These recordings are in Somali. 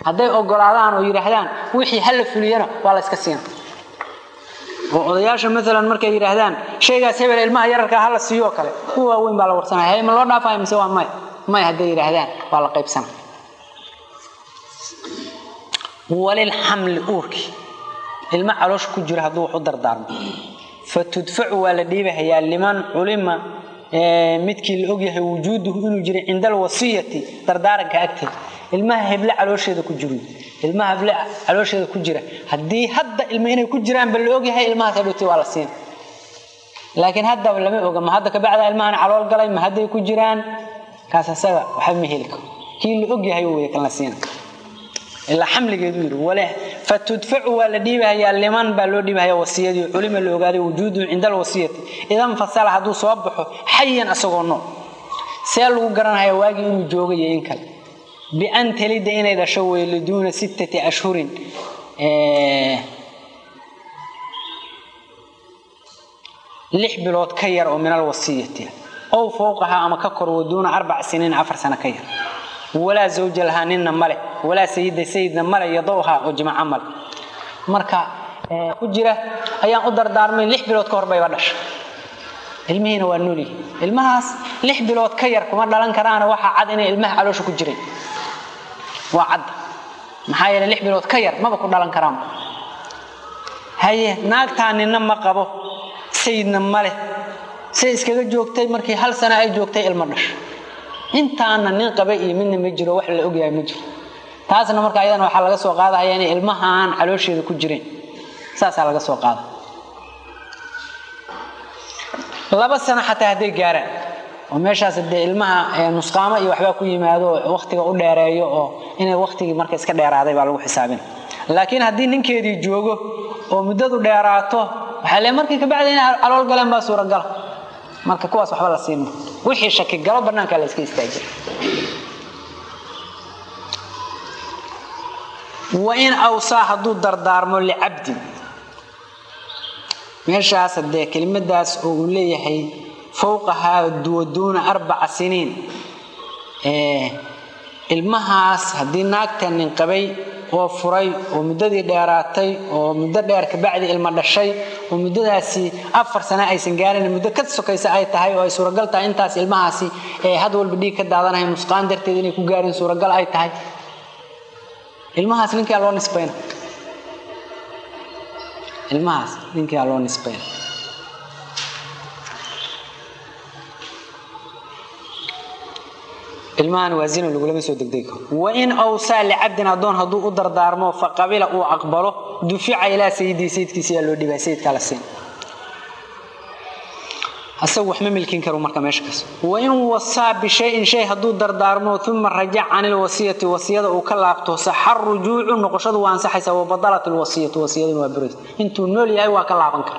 hadday ogolaadaan oo yiraahdaan wixii hal fuliyana waa la iska siin odayaasha midalan markay yiraahdaan shaygaas hebel ilmaha yararka hal siiyo kale kuwa weyn baa la warsanaa hay ma loo dhaafay mise waa may hadday yiraahdaan waa la qaybsan walil haml urki ilma caloosh ku jira haduu wuxuu dardaarmo fatudfacu wala dhiibayaa liman ulima midkii la og yahay wujuuduhu inuu jiro indal wasiyati dardaaranka agteed ilmaha hebla caloosheeda ku jiro ilmaha hebla caloosheeda ku jira hadii hadda ilma inay ku jiraan bal la og yahay ilmaha hadhooti waa la siin laakiin hadda lama oga ma hadda ka bacda ilmahan calool galay ma hadday ku jiraan kaas asaga waxa ma heli karo kii la og yahay way kan la siin ila xamligeedu yiri wala fatudfacu wala dhiibayaa liman baa loo dhiibayaa wasiyadii culima la ogaaday wujuudu indal wasiyati idan fasala haduu soo baxo xayan asagoo no seel lagu garanayo waagi inuu joogay in kale bi an talida inay dhasho weeliduuna 6 ashhurin lix bilood ka yar oo min al wasiyati aw fawqaha ama ka kor waduuna 4 sinin 4 sano ka yar ولا زوج لها نن مله ولا سيدنا مله يضوها وجمع عمل marka ku jira ayaan u dardaarmay 6 bilood ka hor bay dhashay ilmihiina waa nooli ilmahaas 6 bilood ka yar kuma dhalan karaan waxa cad inay ilmaha caloosha ku jireen waa cad maxaa yeelay 6 bilood ka yar maba ku dhalan karaan haye naagtaanina ma qabo sayidna male say iskaga joogtay markii hal sano ay joogtay ilmo dhashay intaana nin qabay iyo midna ma jiro wax la og yahay ma jiro taasna marka ayadana waxa laga soo qaadayaa in ilmahan caloosheeda ku jireen saas laga soo qaado 2 sano xataa haday gaaraan oo meeshaas hadii ilmaha nusqaama iyo waxba ku yimaado waqtiga u dheereeyo oo inay waqtigi marka iska dheeraaday baa lagu xisaabin laakiin hadii ninkeedii joogo oo muddadu dheeraato waxa la markii ka bacday in calool galeen baa suuragal marka kuwaas waxba la siin wixii shaki galo banaanka la iska istaagay wa in awsa hadu dardaarmo li abdi meeshaas hadee kelimadaas oo uu leeyahay fawqaha duuna 4 siniin ilmahaas hadii naagtan nin qabay oo furay oo muddadii dheeraatay oo muddo dheer ka bacdi ilma dhashay oo muddadaasi 4 sano aysan gaarin muddo ka sokaysa ay tahay oo ay suuragal tahay intaas ilmahaasi had walba dhiig ka daadanahay musqaan darteed inay ku gaarin suuragal ay tahay ilmahaas ninkii loo nisbayna ilmahaas ninkii loo nisbayna ilmaan waazin lagu lama soo degdego wa in awsa li abdin adon hadu u dardaarmo faqabila uu aqbalo dufica ila sayidkiisa loo dhibay sayidka la siin asagu wax ma milkin karo marka meeshaas wa in wasa bi shay hadu dardaarmo thumma raja'a an al wasiyati wasiyada uu ka laabto sahar rujuucu noqoshadu waan saxaysa oo badalat al wasiyatu wasiyadu waa buris intuu nool yahay waa ka laaban kara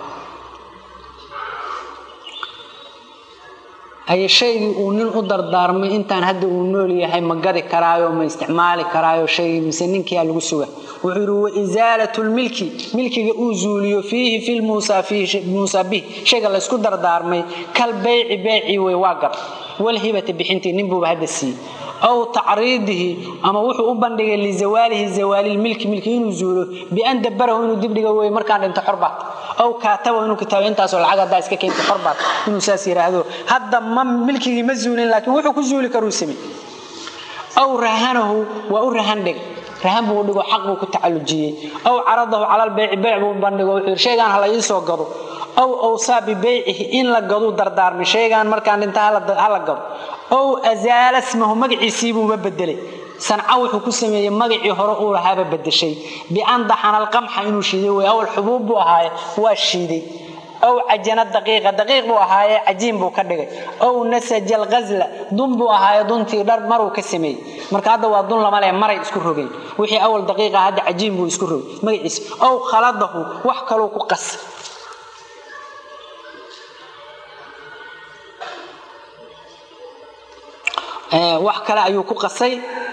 ay shay uu nin u dardaarmay intaan hadda uu nool yahay ma gadi karaayo ma isticmaali karaayo shay misaninkiya lagu suga wuxuu wa izalatul milkiga uu zuuliyo fihi fil musabi shayga la isku dardaarmay kal bay'i way waagar wal hibati bixinti nin buu hadda si aw ta'riidihi ama wuxuu u bandhigay li zawalil milki inuu zuulo bi an dabarahu inuu dibdhiga way markaan dhinto xorba aw kaataba inuu kitaab intaas oo lacag hada iska keento xorba inuu saas yiraahdo hadda ma milkigi ma zuulin laakiin wuxuu ku zuuli karo samee aw rahanahu wa urahandeg rahan buu dhigo xaq buu ku tacalujiyay aw aradahu ala al-bay' buu bandhigo wuxuu sheegan hala ii soo gado aw awsa bi bay'ihi in la gado dardaarmi sheegan markaan dhinta hala gado aw azala ismuhu magciisi buu bedelay sanca wuxuu ku sameeyay magacii hore uu lahaaba bedeshay bi an daxana al-qamha inuu shiiday way aw al-hubub buu ahaay waa shiiday aw ajana daqiiq buu ahaay ajiin buu ka dhigay aw nasaj al-ghazla dun buu ahaay duntii dhar maruu ka sameeyay marka hadda waa dun lama leh maray isku rogay wixii awal daqiiqa hadda ajiin buu isku rogay magaciis aw khaladahu wax kale ku qas wax kale ayuu ku qasay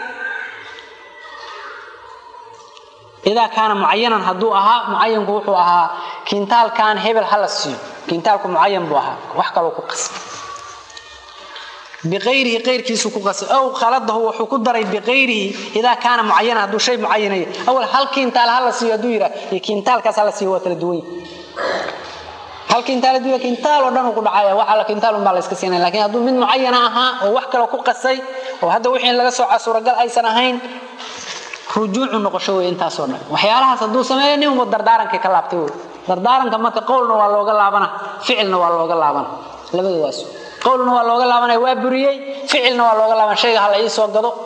إذا كان معينا هدوءها معين بوحوها كينتال كان هبل هلسيو كينتالكم معين بوها وحكى له قسم بغيره غير كيسو كقص أو خلطه وحكو دري بغيره إذا كان معينا هذا شيء معين أول هل كينتال هلا سيدويرة كينتال كسل سيوة الدوي هل كينتال دوي كينتال ودنا وكل عيا وعلى كينتال ما لسه كسينا لكن هذا من معينة ها وحكى لو كقصي وهذا وحين لقى سوى عصور قال أي سنهين رجوع النقشوي انت صرنا وحيالها صدو سميني ومدردارن كلابتي دردارن كما كقولنا waa looga laabana ficilna waa looga laabana labadaas qowlna waa looga laabana waa buriyay ficilna waa looga laabana shayga hal ay soo gado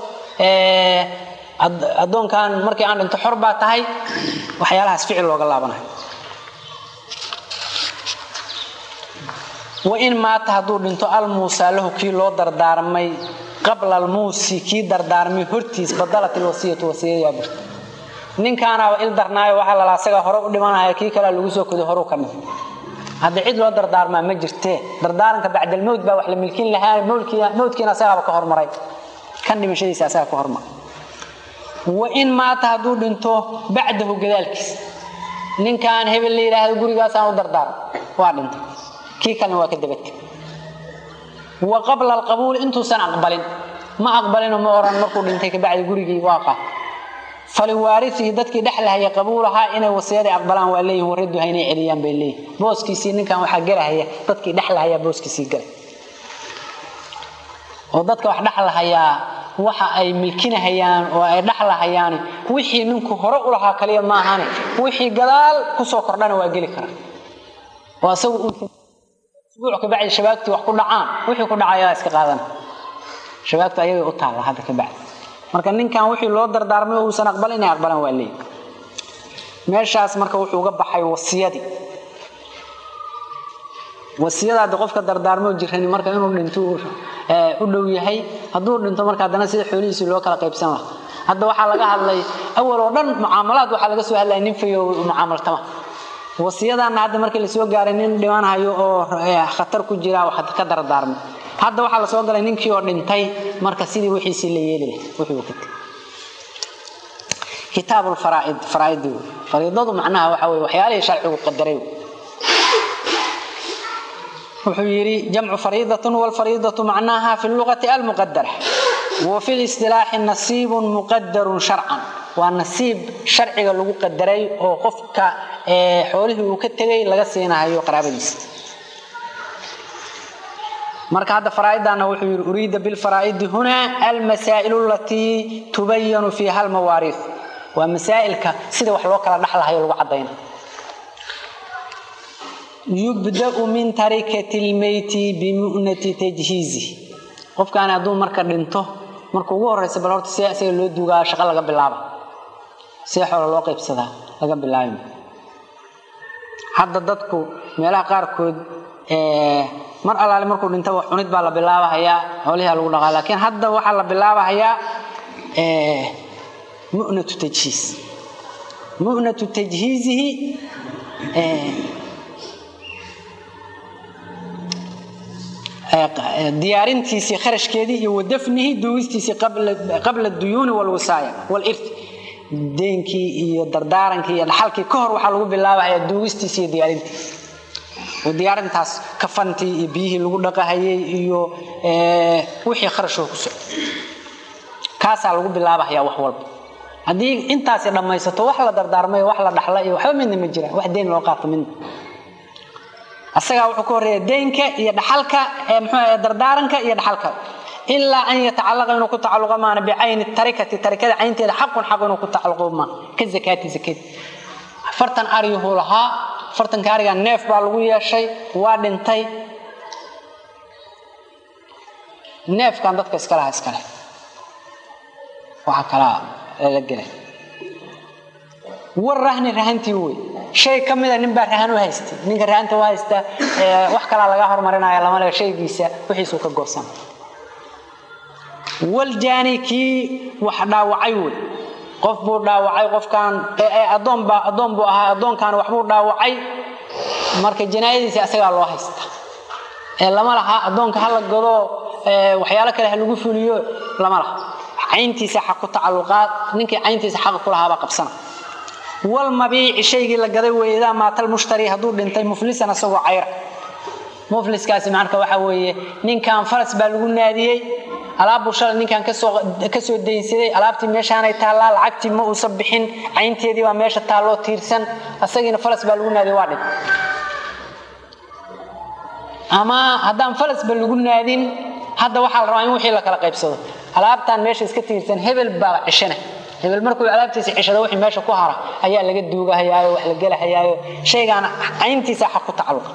adoonkan markii aan dhinto xor baa tahay waxyaalahaas ficil looga laabanayo wa in ma tahadu dhinto al muusa lahu kii loo dardaarmay قبل الموسى كي دردارمي هرتيس بدلت الوصيه وصيه برت نين كان ال درناي waxa la asaga hore u dhimanayo kii kala lagu soo kudo hore kamid hada cid loo dardaarma ma jirtee dardaaranka bacda mawd ba wax la milkin lahaa mawdkiina asaga ka hormaray kan dhimashadiisa asaga ka hormar wa in ma tahadu dhinto bacdahu gadaalkiis nin kan hebel leeyahay gurigaas aan u dardaar waa dhintay kii kalena waa ka dabatay وقبل القبول انتو سن اقبلين ما اقبلين ما اوران markuu dhintay ka bacdi gurigii waaqa falwaarithi dadkii dhaxlahay qabuulaha inay wasiyada aqbalaan waa leeyahay waridu haynay celiyaan bay leeyahay booskiisii ninkan waxa galahaya dadkii dhaxlahay booskiisii gal oo dadka wax dhaxlahaya waxa ay milkinahayaan oo ay dhaxlahayaan wixii ninku hore u lahaa kaliya ma ahan wixii gadaal ku soo kordhana waa gali kara waa saw اسبوع كبعد شبابتي wax ku dhacaan wixii ku dhacaya iska qaadan shabaabta ayaga u taala hada ka bacd marka ninkan wixii loo dardaarmay oo san aqbalin ay aqbalan waa leey meeshaas marka wuxuu uga baxay wasiyada qofka dardaarmo jirani marka inuu dhinto u dhow yahay haduu dhinto marka hadana sida xoolihiisa loo kala qaybsan lahaa hadda waxa laga hadlay awal oo dhan mucaamalaad waxa laga soo hadlay nin fiyo mucaamaltama wasiyadana hadda markii la soo gaaray nin dhimaanayo oo khatar ku jira waxa ka dardaarmo hadda waxa la soo galay ninkii oo dhintay marka sidii wixiisi la yeelay wuxuu ka tagay kitaabul faraa'id macnaha waxa weey waxyaalaha sharcigu qadaray wuxuu yiri jamcu fariidatun wal fariidatu macnaha fi lughati al muqaddara wa fi al istilah nasib muqaddar shar'an wa nasib sharciga lagu qadaray oo qofka xoolihi uu ka tagay laga siinayo qaraabadiisa marka hada faraa'idana wuxuu yiri uriida bil faraa'id huna al masaa'il allati tubayyanu fiha al mawarith wa masaa'ilka sida wax loo kala dhaxlahayo lagu cadeeyay يبدأ من تركة الميت بمؤنة تجهيزه قف كان أدون مركا دينتو مركا ugu horeysa bal horta si loo duugaa shaqo laga bilaabo si xoolo loo qaybsada laga bilaabo hadda dadku meelaha qaar kood mar alaale markuu dhinto wax cunid baa la bilaabaya xoolaha lagu dhaqaa laakiin hadda waxa la bilaabaya mu'natu tajhiizihi ديارنتيسي خرجكيدي iyo wadafnihi duwistiisi qabla duyun wal wasaaya wal irth deenki iyo dardaaranki iyo xalki ka hor waxa lagu bilaabaya duwistiisi iyo diyaarintiis oo diyaarintaas kafanti iyo biyihi lagu dhaqahayay iyo wixii kharashoo ku soo kaasa lagu bilaabaya wax walba hadii intaas dhamaysato wax la dardaarmay wax la dhaxla iyo waxa mid ma jira wax deen loo qaato min asaga wuxuu ku horeeyay deenka iyo dhaxalka muxuu dardaaranka iyo dhaxalka illa an yata'allaqa inuu ku tacalluqa maana bi'ayn tarikada aynteeda xaqun inuu ku tacalluqo ma ka zakati fartan ariyuhu laha fartan kaariga neef baa lagu yeeshay waa dhintay neefkan dadka iska laha waxa kala la galay warahni rahanti way shay kamida nin baa rahan u haystay ninka rahanta waa haysta wax kala laga hormarinayo lama laga shaygiisa wixiisu ka goosan wal jaaniki wax dhaawacay way qof buu dhaawacay qofkan adoon buu ahaa adoonkan wax buu dhaawacay marka jinaayadiisa asaga loo haysta lama laha adoonka hal gado waxyaalo kale lagu fuliyo lama laha ayntiisa xaq ku tacalluqaad ninkii ayntiisa xaq ku lahaa qabsana والمبيع شيء لا غداي ويدا ما تل مشتري هدو دنتي مفلسنا سو عير مفلس كاسي معنك وحوي نين كان فرس بالغو ناديي alaab bulshada ninkan ka soo deynsaday alaabti meeshaan ay taala lacagti ma uu sabixin aynteedii waa meesha taalo tiirsan asagina faras baa lagu naaday waa dhig ama hadaan faras baa lagu naadin hadda waxa la rabaa in wixii la kala qaybsado alaabtan meesha iska tiirsan hebel baa cishana hebel markuu alaabtiisa cishada wixii meesha ku hara ayaa laga duugahayaayo wax la galahayaayo shaygan ayntiisa xaq ku tacaluq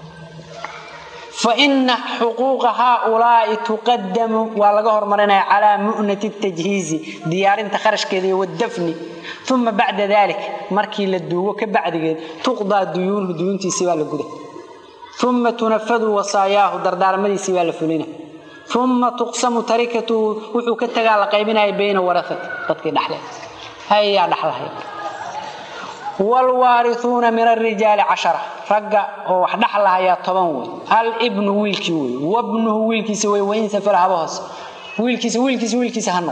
فإن حقوق هؤلاء تقدم والغهر مرنا على مؤنة التجهيز ديار تخرج كذي والدفن ثم بعد ذلك مركي للدو كبعد تقضى ديون سوى الجودة ثم تنفذ وصاياه دردار مدي سوى الفلينة ثم تقسم تركته وحكتها على قيبنا بين ورثة تذكر نحله هيا نحله والوارثون من الرجال 10 رجع او دخلها يا 10 الابن ويلكي وابنه ويلكي سوي وين سفر ابوس ويلكي هنو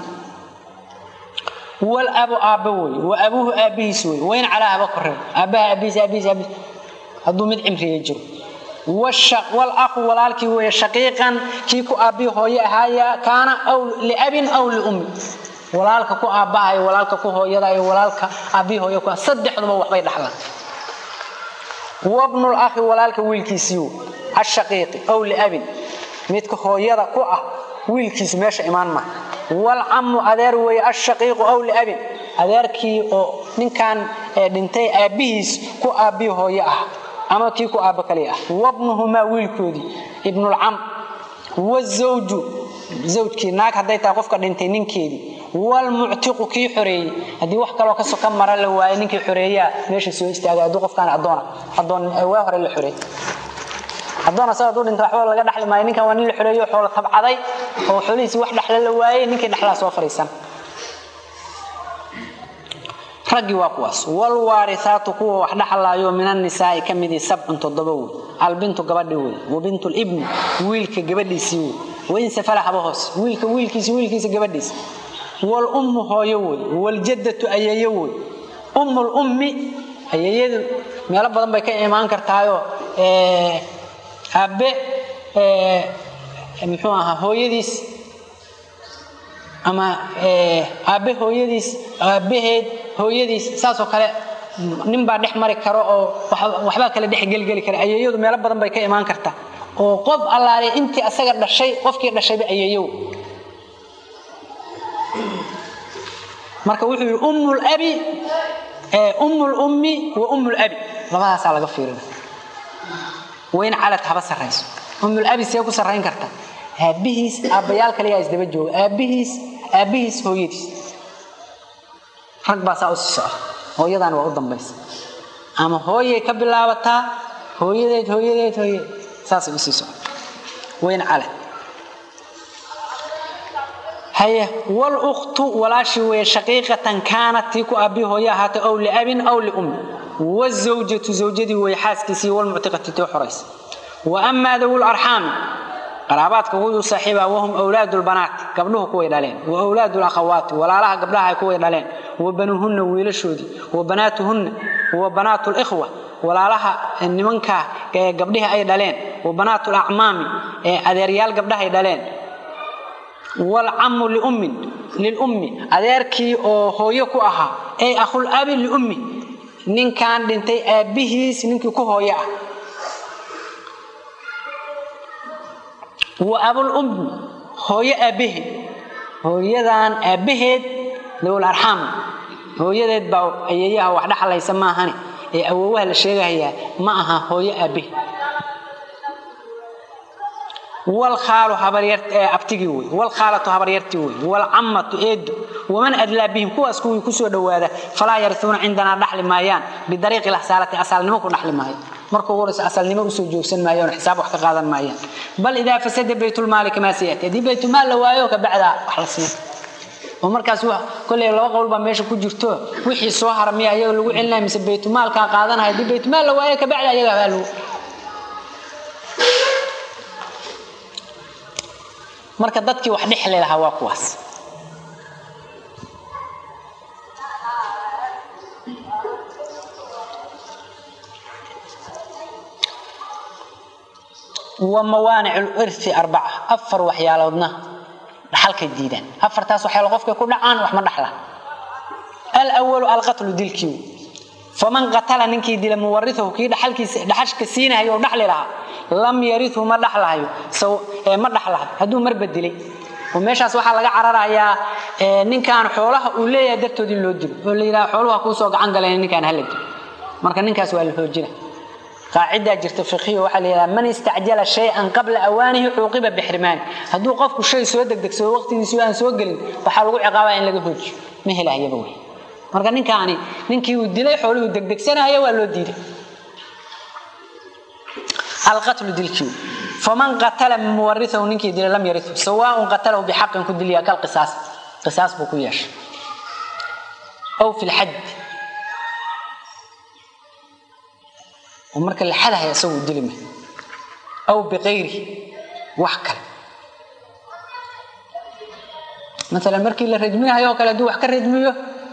والاب ابوي وابوه ابي سوي وين على ابو كره ابي هدو مد عمري يجر والاخ والالكي وهي شقيقا كيكو ابي هويه هيا كان او لاب او لام walaalka ku aabahay walaalka ku hooyada iyo walaalka abi hooyo ku saddexduba wax bay dhaxlaan wabnu al-akhi walaalka wiilkiisiyo ashaqiiqi aw li abi midka hooyada ku ah wiilkiis meesha imaan ma wal ammu adeer way ashaqiiq aw li abi adeerkii oo ninkan dhintay aabihiis ku abi hooyo ah ama kii ku aaba kaliya wabnuhuma wiilkoodi ibnu al-am wazawju zawjkii naag haday taa qofka dhintay ninkeedii والمعتق كي حري هدي wax kale oo ka soo ka maran la waayay ninkii xureeyaa meesha soo istaagay adoo qofkan adoon waa hore la xureey adoon asoo dhinta waxba laga dhaxli maayo ninkan waa nin la xureeyo xoolo tabcaday oo xoolihiisa wax dhaxla la waayay ninkii dhaxla soo fariisan ragi waa kuwaas wal waarithatu kuwa wax dhaxlaayo min an-nisaa kamidi 7 albintu gabadhi way wabintu al-ibn wiilka gabadhiisii way in safalaha hoos wiilkiisa gabadhiisa والأم هويوي والجدة أييوي أم الأم أييد ميلا بدن باي كايمان كرتايو أبي محوها هويديس أما أبي هويديس أبيهد هويديس ساسو كله نمبر دح مari karo oo waxba kala dhex galgali kara ayeeyadu meel badan bay ka iimaan kartaa oo qof allaale intii asaga dhashay qofkii dhashay ayeeyo marka wuxuu yiri ummul abi ummul ummi wa ummul abi labadaas laga fiirina وين على تحب السرائس أم الأبي سيأكل سرائن كرتا أبيهس أبيال كليه إزدبج جو أبيهس هو يدس حق بس أوسع هو يدان وقدم بس أما هو يكبل لعبتها هو يديت ساس بسيسو وين على هي والأخت ولا شيء شقيقة كانت تيكو أبي هو يهات أو لأب أو لأم والزوجة زوجتي ويحاسكسي والمعتقة تحرس وأما ذو الأرحام قرابات كوي صاحبها وهم أولاد البنات قبلهم كوي دالين وأولاد الأخوات ولا لها قبلها كوي دالين وبنوهن ويلشودي وبناتهن وبنات الإخوة ولا لها النمنكا قبلها أي دالين وبنات الأعمام أذيريال قبلها دالين والعم للأم أذيركي هو يكو أها أي أخو الأب لأمي نين كان دنتي أبيهيس نينكي كو هو يأ وأبو الأم هو أبيه هو يدان أبيه ذو الأرحام هو يدد باو أيها وحدة حلا يسمى هاني أووه الشيء هي معها هو أبيه والخال حبريرت أبتجي والخالة حبريرتي والعمة إيد ومن أدلى بهم كواس كوي كسر دواده فلا يرثون عندنا نحل مايان بطريق الحسالة أصل نمو نحل مايان مركو ورث أصل نمو سجوسن مايان حساب وحقاقا مايان بل إذا فسد بيت المال كما سيأتي دي بيت المال لو أيوك بعد أحلصين ومركز كل لو قول بمشي كجرتو وحي سوهر ميا يلو علنا مس بيت المال كان قادنا دي بيت المال لو أيوك بعد أيوك marka dadkii wax dhixlay lahaa waa kuwaas وموانع الإرث 4 أفر وحيالودنا حلقة جديدة أفر تاس وحيال قفك كل عان وحما دحله الأول القتل ديلكيو فمن قتل ننكي ديل مورثه كي دحش كسينه هيو دحل لها لم يرثه ما دحلهايو سو ما دحلها هدو مربدلي وميشاس waxa laga cararaya ninkan xoolaha uu leeyahay dartoodii loo dilo oo leeyahay xoolaha ku soo gacan galeen ninkan halad marka ninkaas waa la xoojina qaacida jirta fiqiyo waxa leeyahay man istajala shay'an qabla awanihi uqiba bihirman haduu qofku shay soo degdegsado waqtigiisa aan soo galin waxa lagu ciqaabaa in laga hoojiyo ma helaayaba way marka ninkii uu dilay xooluhu degdegsanaya waa loo diiday القتل دلكيو فمن قتل مورثه نينكي دل لم يرثه سواء قتله بحق كدليا كالقصاص قصاص بكوياش او في الحد ومرك الحد هيسوي دلمه او بغيره وحكل مثلا مركي للرجميه هيو كلا دو وحكل رجميه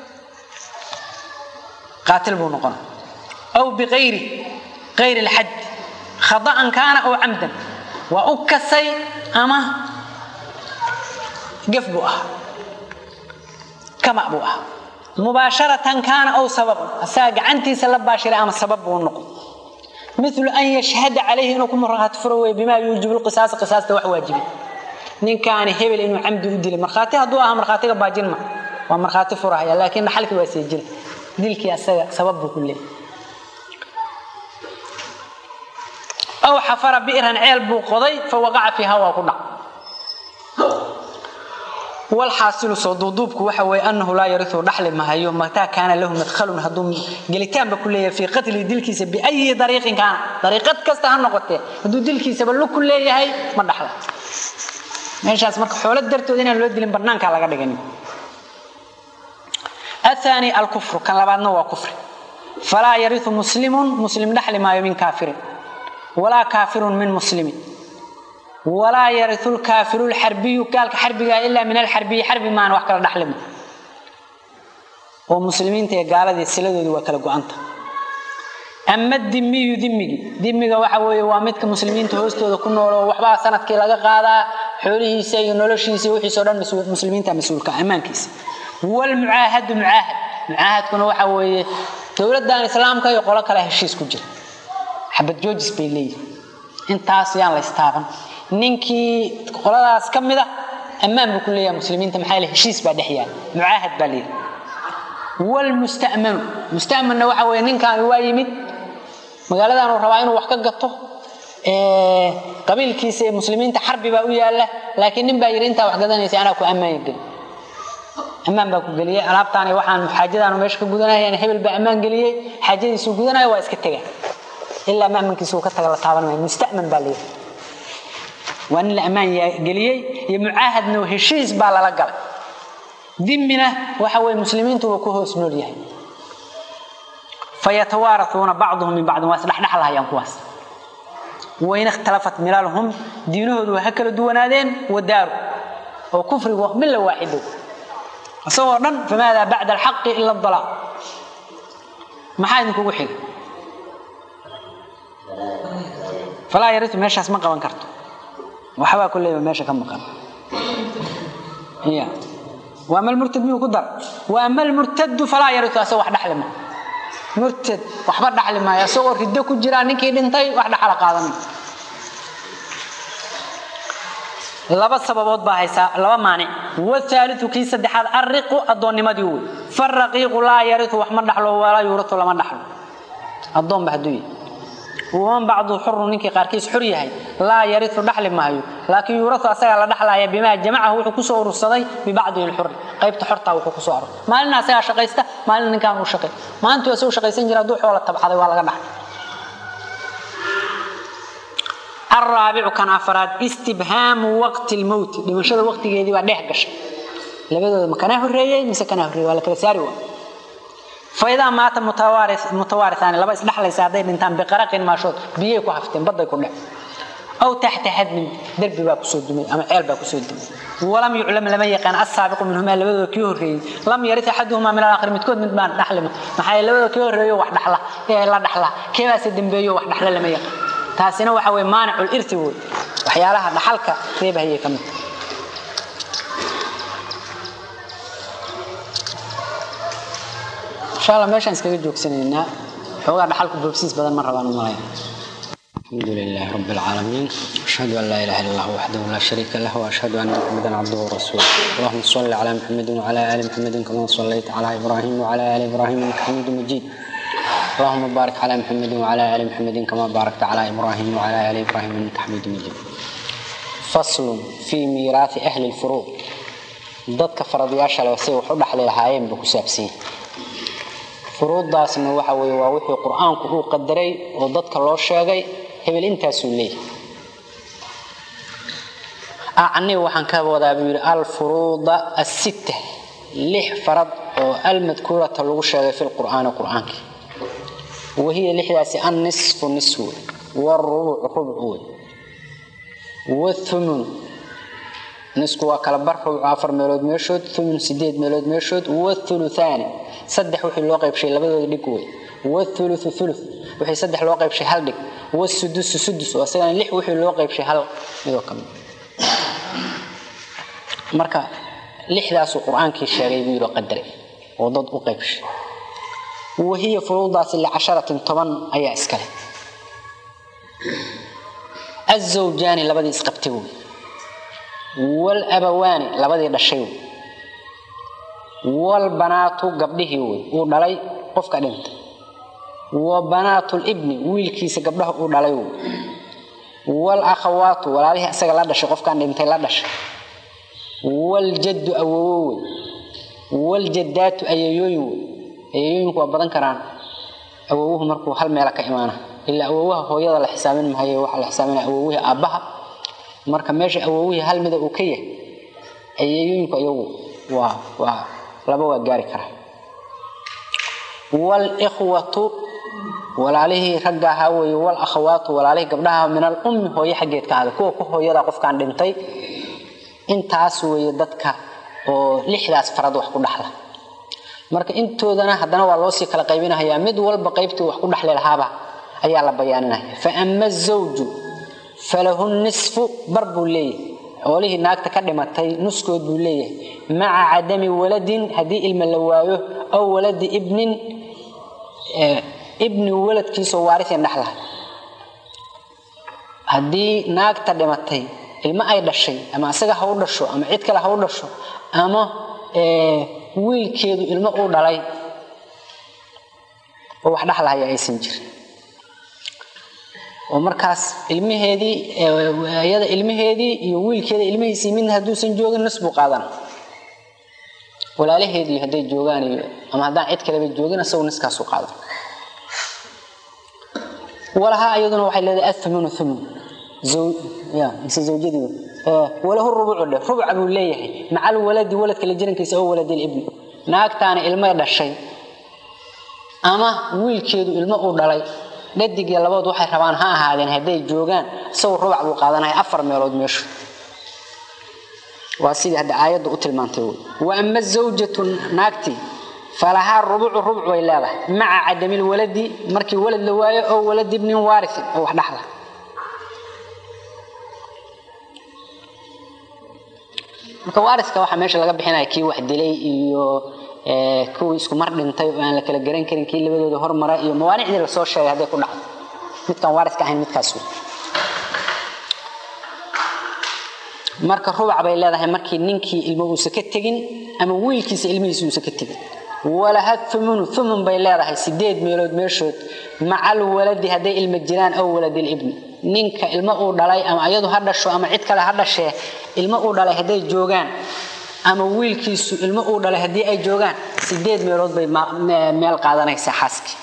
قاتل بو نقن او بغيره غير الحد خطأ كان أو عمدا وأكسي أما قفبوها كما أبوها مباشرة كان أو سبب ساق عنتي سلب باشرة أما السبب والنقض مثل أن يشهد عليه أنكم مرات فروي بما يوجب القصاص قصاص توح واجبي نين كان هبل إنه عمد يدل مرخاتي هدوها مرخاتي باجين ما ومرخاتي فرعية لكن حلك واسجل دلك يا سبب كله أو حفر بئرا عيل بوقضي فوقع فيها وقضع والحاصل صدودوبك وحوي أنه لا يرث دحل ما هي متى كان له مدخل هدوم قلتان بكلية في قتل دلكيس بأي طريق كان طريقة كستها النقطة هدو دلكيس بلو كلية هاي ما دحل ماشي اسمك حولت درتو دينا الولد اللي برنانك على قدقني الثاني الكفر كان لبعضنا هو كفر فلا يرث مسلم دحل ما يمين كافر ولا كافر من مسلم ولا يرث الكافر الحربي قال حربي إلا من الحربي حربي ما نوحكر دحلم ومسلمين تي قالدي سلادودي وكلا غانتا اما دمي waxa weeye waa midka muslimiinta hoostooda ku nool oo waxba sanadkii laga qaada xoolihiisa iyo noloshiisa wixii soo dhan muslimiinta mas'uulka amaankiisa wal muahad kuna waxa weeye dawladda islaamka iyo qolo kale heshiis ku jira حبت جوجس بيلي انت عاصيان لاستابن نينكي قولadaas kamida amaan bu kuleeyahay muslimiinta maxay la heshiis ba dhaxyaan muahad bali wal musta'man waxa weeye ninkan waa yimid magaaladan uu rabaa inuu wax ka gato qabiilkiisa ee muslimiinta xarbi baa u yaala laakiin nin baa yiri inta wax gadanaysa ana ku amaan baa ku galiyay alaabtaani waxaan xaajadan meesha ka gudanayaan hebel baa amaan galiyay xaajadiisu gudanay waa iska tagay إلا ما من كيسو كتغ لا تابن مستأمن بالي وان الأمان يقليي يمعاهد انه هشيس با لا غلا ذمنا waxa way muslimiintu ku hoos nool yahay fayatawarathuna ba'dhum min ba'd waslah dhaxlaayaan kuwaas وين اختلفت ملالهم دينهoodu waxa kala duwanaadeen wadaar oo kufrigu mil waaxid asoo dhan famaada ba'da al-haqq illa ad-dhalal maxay idinku xig فلا يرث ماشي اسمع قوان كرتو وحبا كل ماشي كم مقام هي واما المرتد ميو قدر واما المرتد فلا يرث اسو واحد حلمه مرتد وحبا دحلما يا سو ريده ku jira ninkii dhintay wax dhaxal qaadan laba sababood baa haysa laba maani والثالث كي saddexaad ariqu adoonimadii uu farqiqu la yarithu wax ma dhaxlo wala yurathu lama dhaxlo adoon bahduy وهم بعض حر نينكي قاركيس حر yahay لا يرث دحل مايو لكن يورث اسا لا دحلايا بما جمعه و ku soo urursaday ببعض الحر qaybta xorta wuxuu ku soo aro maalin asaga shaqaysta maalin ninkan uu shaqay maanta uu soo shaqaysan jiray duu xoolo tabxaday waa laga dhaxay الرابع كان افراد استبهام وقت الموت dhimashada waqtigeedii baa dhex gashay labadooda ma kana horeeyay mise kana horeeyay wala kala saari waa فإذا مات متوارثان لبا اسدحليس هذين انتان بقرق ما شوط بيي ku hafteen baday ku dhac أو تحت هدم دربي با كسو دمي أما عيل با كسو دمي ولم يعلم لما يقان السابق منهما لبدو كيوري لم يرث أحدهما من الآخر متكود من بان دحلمه maxay labada كيوري wax dhaxla ee la dhaxla keeba si dambeeyo wax dhaxla lama yaqaan taasina waxa way maanicu irthi way waxyaalaha dhaxalka reebahayay kamid inshallah meeshan iskaga joogsanayna xogaa dhaxalku boobsiis badan ma rabaan u malay alhamdulillah rabbil alamin ashhadu an la ilaha illa allah wahdahu la sharika lahu wa ashhadu anna muhammadan abduhu wa rasuluhu allahumma salli ala muhammadin wa ala ali muhammadin kama sallaita ala ibrahim wa ala ali ibrahim innaka hamidum majid اللهم بارك على محمد وعلى ال محمد كما باركت على ابراهيم وعلى ال ابراهيم انك حميد مجيد فصل في ميراث اهل الفروض ضدك فرضياشا لو سي وحو دخل لهايين بو كسابسين فروضdaasna waxa weey waa wixii quraanku uu qadaray oo dadka loo sheegay hebel intaas uu leeyahay aani waxaan ka wadaa biir al furuuda as-sitta lix farad oo al madkuurata lagu sheegay fil quraanka وهي لحداس النصف نصف والربع ربع والثمن نصف وكلا بربع عفر ميلود ميشود ثمن سديد ميلود ميشود والثلثان صدح وحي لو قيب شي لبدود ديكوي والثلث ثلث وحي صدح لو قيب شي هل ديك والسدس سدس واسغان لح وحي لو قيب شي هل ميدو كم marka lixdaas quraanka sheegay buu qadaray oo dad u qaybshay وهي فروضات ل10 طبعا اي اسكله الزوجان لبدي اسقبتو والابوان لبدي دشيو والبنات قبدهي او دلي قفكا دنت وبنات الابن ويلكيس قبدها او دلي والاخوات ولالها اسغا لا دشي قفكا دنتي لا دشي والجد اووي والجدات اييويو ayuu ku badan karaan awowuhu markuu hal meel ka imaana illa awowuhu hooyada la xisaabin mahay waxa la xisaabinaa awowuhu aabaha marka meesha awowuhu hal mid uu ka yahay ayuu waa laba waa gaari kara wal ikhwatu walalihi ragaha way wal akhawatu walalihi gabdhaha min al ummi hooyo xageed ka hada kuwa ku hooyada qofkan dhintay intaas way dadka oo lixdaas farad wax ku dhaxla marka intoodana hadana waa loo sii kala qaybinayaa mid walba qaybtii wax ku dhaxlay lahaaba ayaa la bayaaninaya fa amma zawju falahu nisfu barbu lay xoolihi naagta ka dhimatay nuskood buu leeyahay ma'a adami waladin hadii ilma la waayo aw waladi ibnin ibni waladkiisa waaris dhaxla hadii naagta dhimatay ilma ay dhashay ama asaga ha u dhasho ama cid kale ha u dhasho ama wiilkeedu ilmo uu dhalay oo wax dhaxlaya aysan jirin oo markaas ilmaheedii ayada ilmaheedii iyo wiilkeeda ilmihiisii mid haduusan joogin nisbu qaadan walaalaheedii haday joogaan ama hadaan cid kale joogin asoo niskaas u qaadan walaha ayaduna waxay leedahay athmanu thumn زوجتي وله الربع ربع ابو ليه مع الولد ولد كلا جيرانكيس او ولد الابن ناغتان ilmo dhashay ama wiilkeedu ilmo uu dhalay dhadig labaad waxay rabaan ha ahaadeen haday joogan soo rubac uu qaadanay afar meelood meesho waa sidii hada aayadu u tilmaantay wa amma zawjatu naagti falaha rubuc way leedahay ma'a adami waladi markii walad la waayo oo walad ibn waaris oo wax dhaxla marka waariska waxa meesha laga bixinay kii wax dilay iyo kuwa isku mar dhintay oo aan la kala garan karin kii labadooda hormara iyo mawaanicda la soo sheegay haday ku dhacdo midkan waariska ahayn midkaas marka rubac bay leedahay markii ninkii ilmo uu ka tagin ama wiilkiisa ilmihiisa uu ka tagin wala hadfumun bay leedahay 8 meelood meeshood macal waladi haday ilmo jiraan oo walad ibn ninka ilmo uu dhalay ama ayadu ha dhasho ama cid kale ha dhashay ilmo uu dhalay haday joogan ama wiilkiisu ilmo uu dhalay hadii ay joogan 8 meelood bay meel qaadanaysa xaski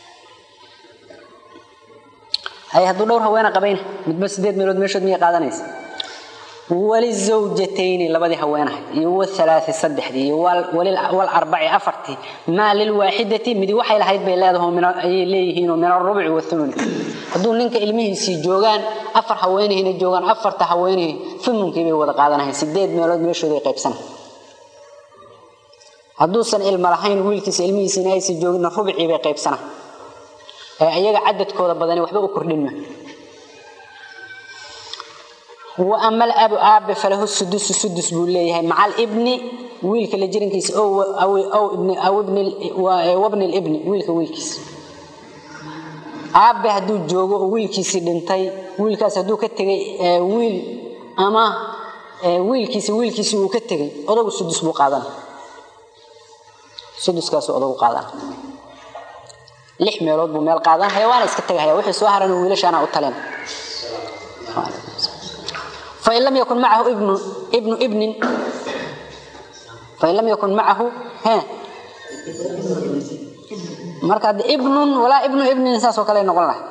ay haduu dhowr haweena qabayna midba 8 meelood meeshood miyay qaadanaysa وللزوجتين لبدي هوينها يو الثلاث صدحدي والاربع افرتي ما للواحده مدي waxay lahayd bay leedahay min ay leeyihiin min الربع والثمن haduu ninka ilmihiisi joogan afar haweenayna joogan afarta haweenay thumunkii bay wada qaadanahay 8 meelood meeshooda ay qaybsan haduu san ilma lahayn wiilkiisa ilmihiisina ay si joogin rubci bay qaybsana ayaga cadadkooda badan waxba u kordhin ma وأما الأب آب فله السدس بوليه مع الابن ويلك اللي جرينكيس أو ابن وابن الابن ويلكيس آب هدو جوجو ويلكيس دنتي ويلكاس هدو كتجي ويل أما ويلكيس وكتجي أضرب السدس بقادنا سدس كاس أضرب قادنا لحم يرد بمال قادنا حيوان يسكتجي هيا وحي سوهر إنه ويلش أنا أطلع فإن لم يكن معه ابن فإن لم يكن معه مركز ابن ولا ابن إنسان وكلا نقول له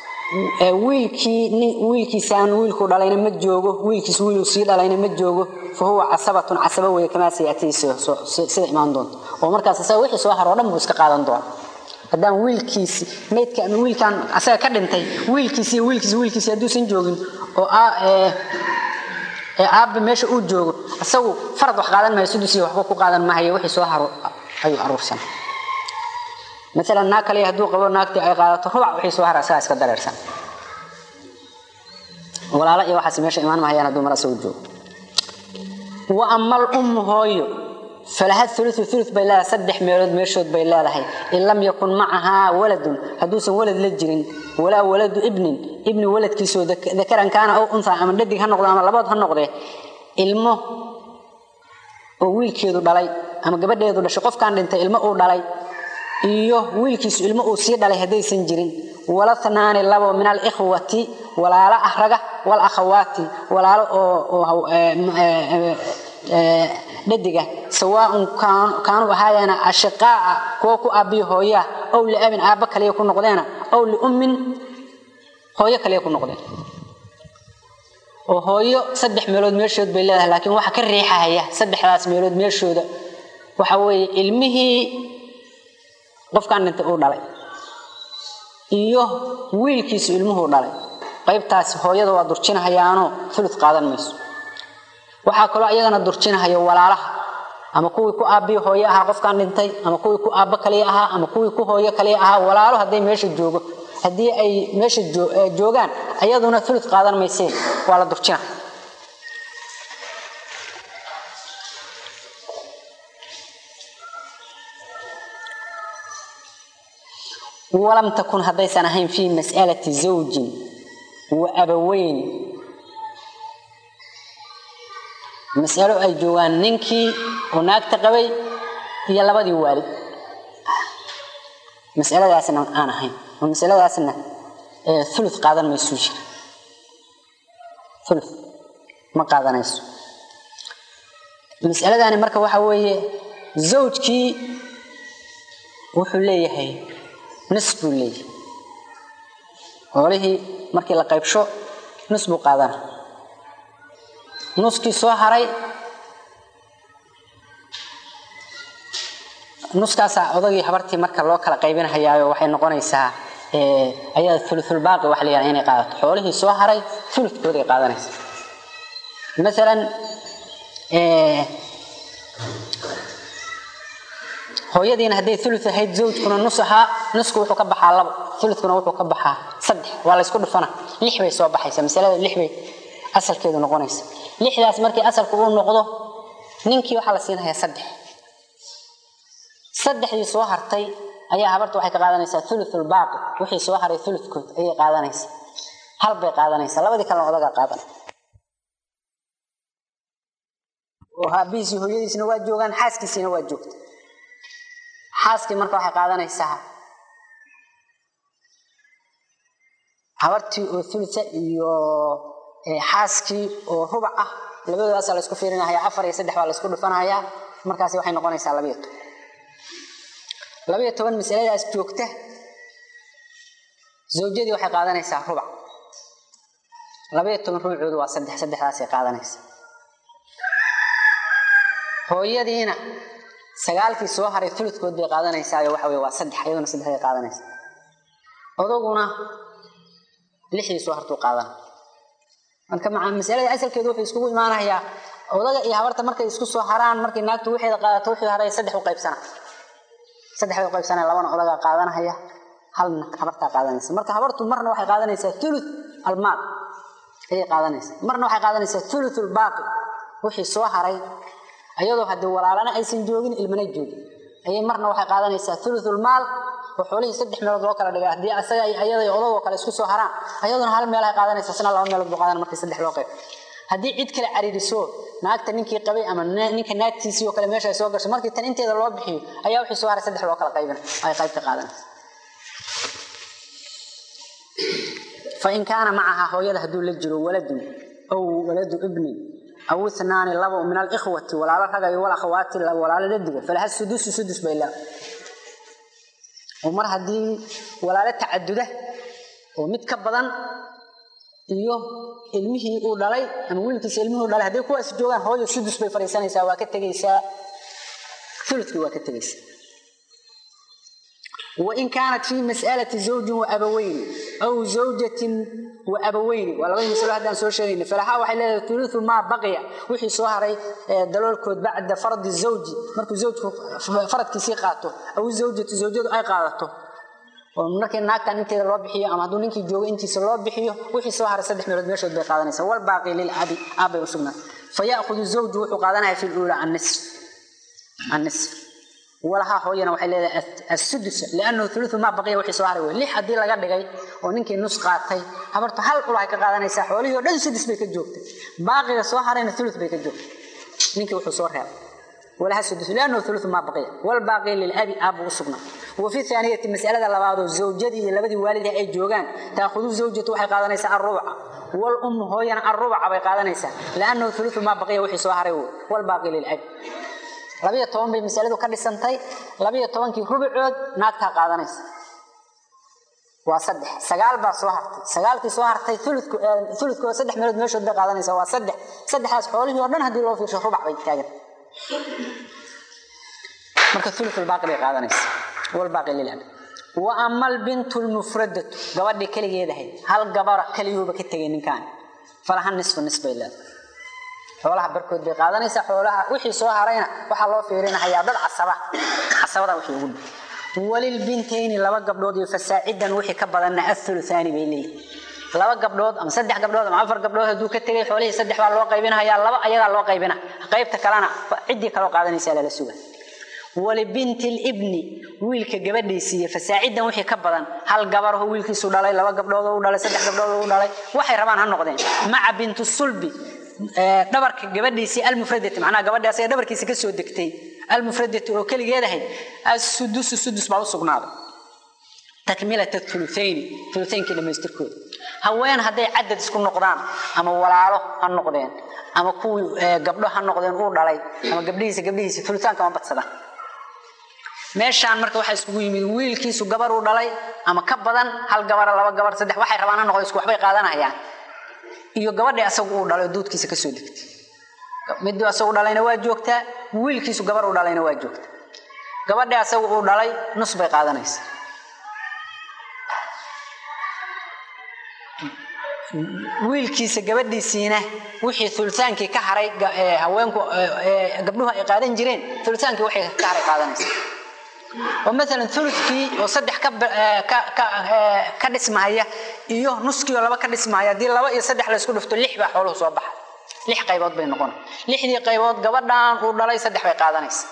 ويلكي سان ويلكو دالين ما جوجو ويلكي ويلو سي دالين ما جوجو فهو عصبة وهي كما سيأتي سيد إيمان دون ومركز أسوي وحي سوهر ودم بسك قادن دون هدام ويلكيس ميت كان ويل كان أسا كدنتي ويلكيس يدوسن جوجين أو أب ماشي أوجو أسوي فرض وحقادن ما يسدسي وحقوق قادن ما هي وحي سوهر أي أروسن مثلا ناكلي هدو قبل ناكتي أي قادة ربع وحي سوهر أساس كدرسن ولا لا يوحس ماشي إيمان ما هي أنا دوم رأس أوجو وأما الأم هاي فلها الثلث بيلا سدح ميرود ميرشود بيلا لهي إن لم يكن معها ولد هدوس ولد لجرين ولا ولد ابن ولد كيسو ذكرا كان أو أنثى أما ندي هالنقطة أما لبعض هالنقطة ilmo oo wiilkeedu dhalay ama gabadheedu dhashay qofkan dhintay ilmo uu dhalay iyo wiilkiisu ilmo uu sii dhalay hadaysan jirin wala tanaani labo min al ikhwati walaala ahraga wal akhawati walaalo oo dadiga sawaan kaanu ahaayana ashqaa kuwa ku abi hooya aw li abin aaba kale ku noqdeena aw li ummin hooyo kale ku noqdeen oo hooyo saddex meelood meeshood bay leedahay laakiin waxa ka riixaya saddexdaas meelood meeshooda waxa weeye ilmihii qofkan inta uu dhalay iyo wiilkiisu ilmuhu dhalay qaybtaas hooyada waa durjinahayaano thuluth qaadan mayso waxa kale ayagana durjinahayo walaalaha ama kuwii ku aabi hooyo aha qofkan dhintay ama kuwii ku aaba kale aha ama kuwii ku hooyo kale aha walaalo haday meesha joogo hadii ay meesha joogaan ayaduna thuluth qaadan mayso wala durjina ولم تكن هذي سنهين في مسألة زوج وأبوين مسألة أي جوان ننكي هناك تقوي هي لبدي والد مسألة داسنا أنا هين ومسألة داسنا ثلث قادر ما يسوش ثلث ما قادر يسو مسألة داني مركب وحوي زوجكي وحليه هي نصف لي وليه markii la qaybsho nisbu qaadan nuski soo haray nuskaas odagii habartii marka loo kala qaybinayo waxay noqonaysaa ayada thuluthul baaqi wax leeyahay inay qaadato xoolihii soo haray thuluthkood ay qaadanaysa mesela hooyadiina haday thuluth ahayd zawjkuna nusaha nusku wuxuu ka baxaa labo thuluthkuna wuxuu ka baxaa saddex waa la isku dhufana lix bay soo baxaysaa misalada lix bay asalkeedu noqonaysa lixdaas markii asalku uu noqdo ninkii waxa la siinayaa saddex saddexdii soo hartay ayaa habartu waxay ka qaadanaysaa thuluthul baaqi wixii soo haray thuluthkood ayay qaadanaysaa hal bay qaadanaysaa labadii kale odaga qaadan oo habiisi hooyadiisna waa joogan xaaskiisina waa joogta xaaskii marka waxay qaadanaysaa habartii oo thulutha iyo xaaskii oo rubac ah labadoodaas la isku fiirinayaa 4 iyo 3 waa la isku dhufanayaa markaas waxay noqonaysaa 12 mas'aladaas joogta zawjadii waxay qaadanaysaa rubac 12 rubucoodu waa 3 saddexdaas ay qaadanaysaa hooyadiina sagaalkii soo haray thuluthkood bay qaadanaysaa waxa weeye waa 3 ayaduna 3 ay qaadanaysaa odaguna lixdii soo hartuu qaadan marka mas'alada asalkeedu wuxuu isku imaanayaa odaga iyo habarta markay isku soo haraan markay naagtu wixii qaadato wixii haray 3 u qaybsana 3 u qaybsana labana odaga qaadanaya halna habarta qaadanaysa marka habartu marna waxay qaadanaysaa thuluth almaal هي قادنيس مرنا waxay qaadanaysaa thuluthul baaqi wixii soo haray ayadoo hadii walaalana aysan joogin ilmana joogin ayay marna waxay qaadanaysaa thuluthul maal oo xoolihii saddex meelood loo kala dhigay hadii asaga ayada odow kale isku soo haraan ayaduna hal meel ay qaadanaysaa sana laba meelood buu qaadan markii saddex loo qayb hadii cid kale cariiriso naagta ninkii qabay ama ninka naagtiisii oo kale meesha ay soo gashay markii tan inteeda loo bixiyo ayaa wixii soo haray saddex loo kala qaybin ay qayb ka qaadanaysaa فإن كان معها هويده هدول لجرو ولد أو ولد ابن أو اثنان لبو من الإخوة ولا رجع ولا أخوات ولا لدقة فلها السدس بالله ومر هدي ولا تعدده ومتكبدا اليوم علمه ودلي أنا أقول لك علمه ودلي هدي كويس جوان هو السدس بفريسان يساوي كتجيسا ثلث وكتجيسا وإن كانت في مسألة زوج وأبوين أو زوجة وأبوين ولا غير مسألة هذا سوى شيء فلها واحد ثلث ما بقي وحي صهري دلولك بعد فرض الزوج مركو زوج فرض كيسي قاته أو زوجة أي قاته ومركن ناك كان أنت الربحية أما دون إنك جو أنت الربحية وحي صهري صدق من المشهد بقادنا سوى الباقي للأبي أبي وسمنا فيأخذ الزوج وقادنا في الأولى النصف ولها هوينا وحيل السدس لأنه ثلث ما بقي وحي صهري ليه حدي لقى دقي وننكي نص قاطي حبرت هل أولاي كقادنا يساحولي ودن سدس بيك الجوكت باقي صهرين ثلث بيك الجوكت ننكي وحي صهرها ولها السدس لأنه ثلث ما بقي والباقي للأبي أبو وصبنا وفي ثانية المسألة لبعض الزوجة لبدي والدها أي جوغان تأخذ الزوجة وحي قادنا يساح الربع والأم هوينا الربع بي قادنا يساح لأنه ثلث ما بقي وحي صهري والباقي للأبي لبيه طوان بالمسألة كان سنتي لبيه طوان كي ربعود ناقتها قادنيس وصدح سقال با سوهرتي سقالتي سوهرتي ثلث كو صدح ميلود ميشو دا قادنيس وصدح صدحاس خوليه ودن هدي لو فيشو ربع باي تاغن marka ثلث الباقي قادنيس والباقي للأب وأما البنت المفردة gabadhi kaligeedahay hal gabar kaliyuba ka tagay ninkan falaha nisba ilaa xoolaha barkood bay qaadanaysaa xoolaha wixii soo harayna waxa loo fiirinayaa dad casabada wixii ugu walil bintayn laba gabdhood iyo fasaacidan wixii ka badan athuluthani bay leeyihiin laba gabdhood ama saddex gabdhood ama afar gabdhood haduu ka tagay xoolihii saddex baa loo qaybinayaa laba ayaga loo qaybina qaybta kalena cidii kale qaadanaysaa la sugan wali bintil ibni wiilka gabadhiisa fasaacidan wixii ka badan hal gabar oo wiilkiisu dhalay laba gabdhood oo dhalay saddex gabdhood oo dhalay waxay rabaan ha noqdeen ma'a bintu sulbi dhabarka gabadhiisa almufradati macnaa gabadhaas ay dhabarkiisa ka soo degtay almufradati oo kaligeedahay as-sudus baa u sugnaaday takmilata thuluthayn dhamaystirkood haween haday cadad isku noqdaan ama walaalo ha noqdeen ama kuwi gabdho ha noqdeen oo dhalay ama gabdhiisa thuluthaanka ma badsadaan meeshaan marka waxa isku yimid wiilkiisu gabar uu dhalay ama ka badan hal gabar laba gabar saddex waxay rabaan in noqdo isku waxbay qaadanayaan iyo gabadha asagu uu dhalay doodkiisa ka soo degtay midda asagu dhalayna waa joogtaa wiilkiisu gabar uu dhalayna waa joogtaa gabadha asagu uu dhalay nus bay qaadanaysaa wiilkiisa gabadhiisina wixii thulthaankii ka haray haweenku gabdhuhu ay qaadan jireen thulthaankii waxay ka haray qaadanaysaa ومثلا ثلثكي وصدح كدسمايا iyo nuskii laba ka dhismaaya di laba iyo saddex la isku dhufto lix baa xoolo soo baxa lix qaybood bay noqon lixdii qaybood gabadhan uu dhalay saddex bay qaadanaysaa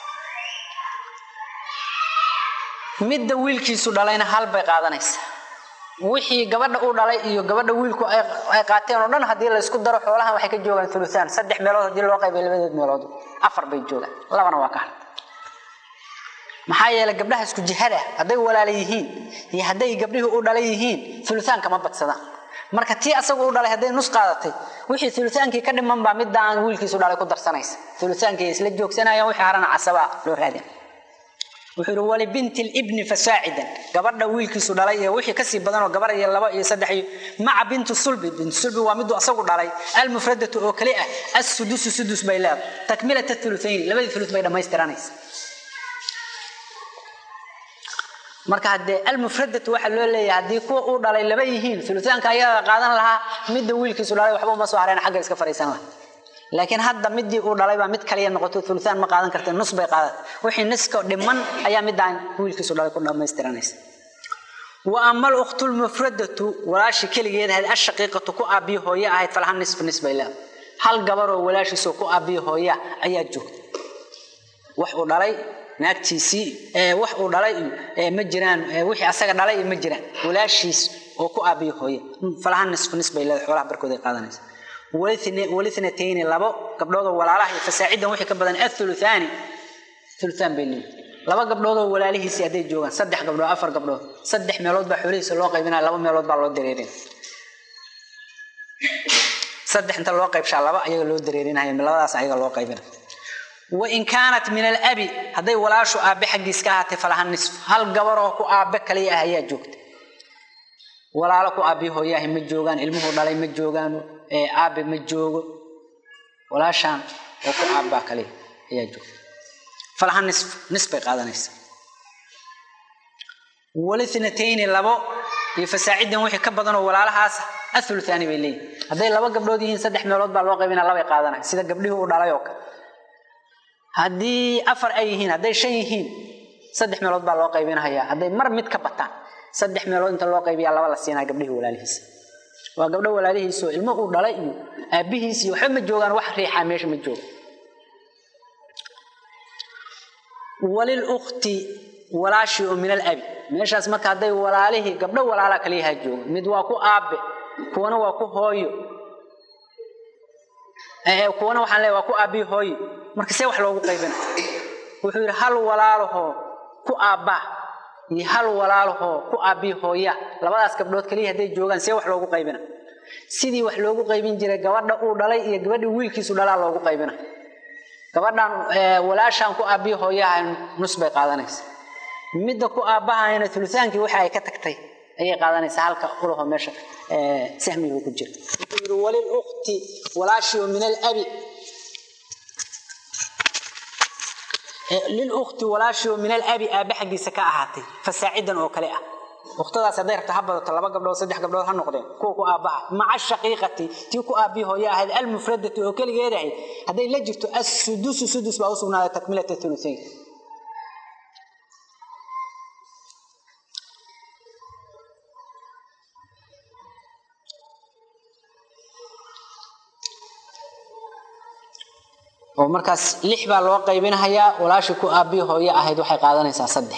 midda wiilkiisu dhalayna hal bay qaadanaysaa wixii gabadha uu dhalay iyo gabadha wiilku ay qaateen oo dhan hadii la isku daro xoolaha waxay ka joogan thuluthaan saddex meelood hadii loo qaybiyo labadood meelood afar bay joogan labana waa ka maxaa yeelay gabdhaha isku jihada haday walaalayihiin iyo haday gabdhihi u dhalayihiin thuluthaanka ma badsadaan marka tii asagu u dhalay haday nus qaadatay wixii thuluthaankii ka dhiman baa midaan wiilkiisu dhalay ku darsanaysa thuluthaankii isla joogsanayaan wixii harana casaba loo raadin wuxuu wali bintil ibn fasaacidan gabadha wiilkiisu dhalay ee wixii ka sii badan oo gabar iyo laba iyo saddex ma'a bintu sulbi waa mid asagu dhalay al mufradatu oo kale ah as-sudus bay leedahay takmilatu thuluthayn labadii thuluth bay dhamaystiranaysa marka hadee al-mufradatu waxa loo leeyahay hadii kuwa uu dhalay laba yihiin thuluthaanka ayaa qaadan lahaa midda wiilkiisu dhalay waxba ma soo hareen xagga iska fariisan lahaa laakiin hadda midii uu dhalay baa mid kaliya noqoto thuluthaan ma qaadan kartay nus bay qaadan wixii niska dhiman ayaa midaan wiilkiisu dhalay ku dhamaystiranaysa وأما الأخت المفردة ولا شكل جيد هذا الشقيقة كو أبي هويا هاي فلها نصف له هل جبر ولا شيء سو كو أبي هويا أيجو وحول علي ناكتيسي وحول علي مجران وحي أساق علي مجران ولا شيء وكو أبي هويا فلها نصف له حوالها بركو ذي قادنيس ولثنتين لبو قبلوضو ولا راح فساعدهم وحي كبدن الثلثان ثلثان بينهم laba gabdhood oo walaalihiis ay joogan saddex gabdhood afar gabdhood saddex meelood ba xulihiisa loo qaybinaa laba meelood ba loo dareerin saddex inta loo qaybshaa laba ayaga loo dareerinayo labadaas ayaga loo qaybinaa wa in kaanat min al-abi haday walaashu aabe xaqiis ka ahaatay falahan nisf hal gabar oo ku aabe kaliya ayaa joogta walaalo ku aabe hooyahay ma joogan ilmuhu dhalay ma joogan aabe ma joogo walaashan oo ku aabe kaliya ayaa joogta فلها نصف قادنيس ولثنتين لبو يفساعدهم وحي كبدن ولاalahaas الثلثاني بيلي haday laba gabdhood yihiin saddex meelood baa loo qaybinaa laba qaadanay sida gabdhihii u dhalay oo hadii afar ay yihiin haday shan yihiin saddex meelood baa loo qaybinayaa haday mar mid ka bataan saddex meelood inta loo qaybiyaa laba la siinaa gabdhihii walaalihiis waa gabdho walaalihiis oo ilmo u dhalay iyo aabihiis iyo waxa ma joogan wax riixa meesha ma joogo وللأخت ولا شيء من الأب ماشاس marka haday walaalihi gabdho walaala kaliya joogo mid waa ku aabe kuwana waa ku hooyo kuwana waxaan leeyahay waa ku aabi hooyo marka see wax loogu qaybina wuxuu yiri hal walaalaho ku aaba iyo hal walaalaho ku aabi hooya labadaas gabdhood kaliya haday joogan see wax loogu qaybina sidii wax loogu qaybin jiray gabadha uu dhalay iyo gabadha wiilkiisu dhalaa loogu qaybina gabadhan walaashan ku aabi hooyaha nus bay qaadanaysa midda ku aabahayna thuluthaanki waxa ay ka tagtay ayay qaadanaysa halka ulaho meesha sahmiga ku jira walil ukhti walaashi min al abi lil ukhti walaashi min al abi aba xaqiisa ka ahaatay fasaacidan oo kale ah ukhtadas haday rabto habado laba gabdhood saddex gabdhood ha noqdeen ku aabaha maca shaqiiqati tii ku aabi hooyaha al mufradatu oo kaligeed ah haday la jirto as-sudus baa u sugnaaday takmilata thuluthayn oo markaas lix baa loo qaybinayaa walaashi ku aabi hooyo ahayd waxay qaadanaysaa saddex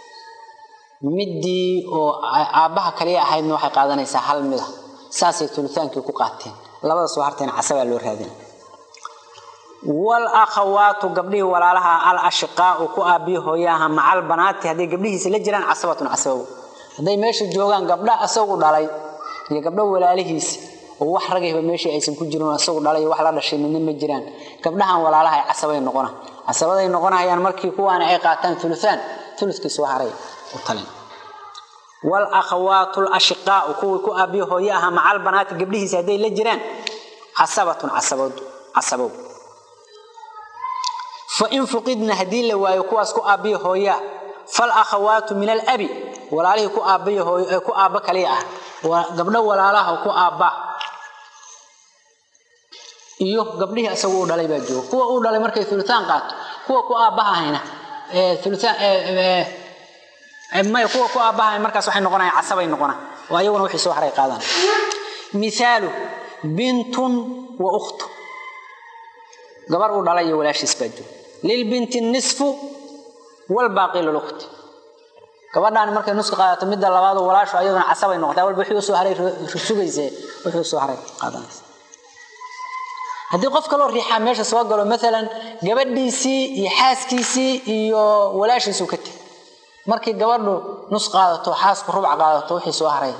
midii oo aabaha kaliya ahaydna waxay qaadanaysaa hal mid saasay thuluthaankii ku qaateen labada soo harteen casaba loo raadin wal akhawatu gabdhihi walaalaha al ashqaa ku aabi hooyaha macal banaati haday gabdhihiisa la jiraan casabatun casawo haday meesha joogan gabdha asagu dhalay iyo gabdho walaalihiisa oo wax ragayba meesha aysan ku jirin asagu dhalay wax la dhashay midna ma jiraan gabdhahan walaalaha ay casabay noqonayaan markii kuwaan ay qaataan thuluthkii soo haray وطلين والأخوات الأشقاء كو أبي هوياها مع البنات قبله سيدي لجران عصبوا فإن فقدنا هدين لوايكواس كو أبي هويا فالأخوات من الأبي ولا عليه كو أبي هويا كو أبا كليئة وقبله ولا له كو أبا إيوه قبله أسوه دالي باجو كو أول دالي مركي ثلثان قات كو أباها هنا ثلثان ما يكون كو اباها markaas waxay noqonayaan casabay noqonaa waayaguna wixii soo haray qaadan misaal bintun wa ukht gabar u dhalay walaashiis baajo lil binti nisfu wal baaqi lil ukht gabadhan markay nus qaadato mid labaad walaashu ayaduna casabay noqotay wal wixii soo haray sugayse wixii soo haray qaadan hadii qof kale riixa meesha soo galo midalan gabadhiisii iyo xaaskiisii iyo walaashiisu ka tag markii gabadhu nus qaadato xaasku rubac qaadato wixii soo haray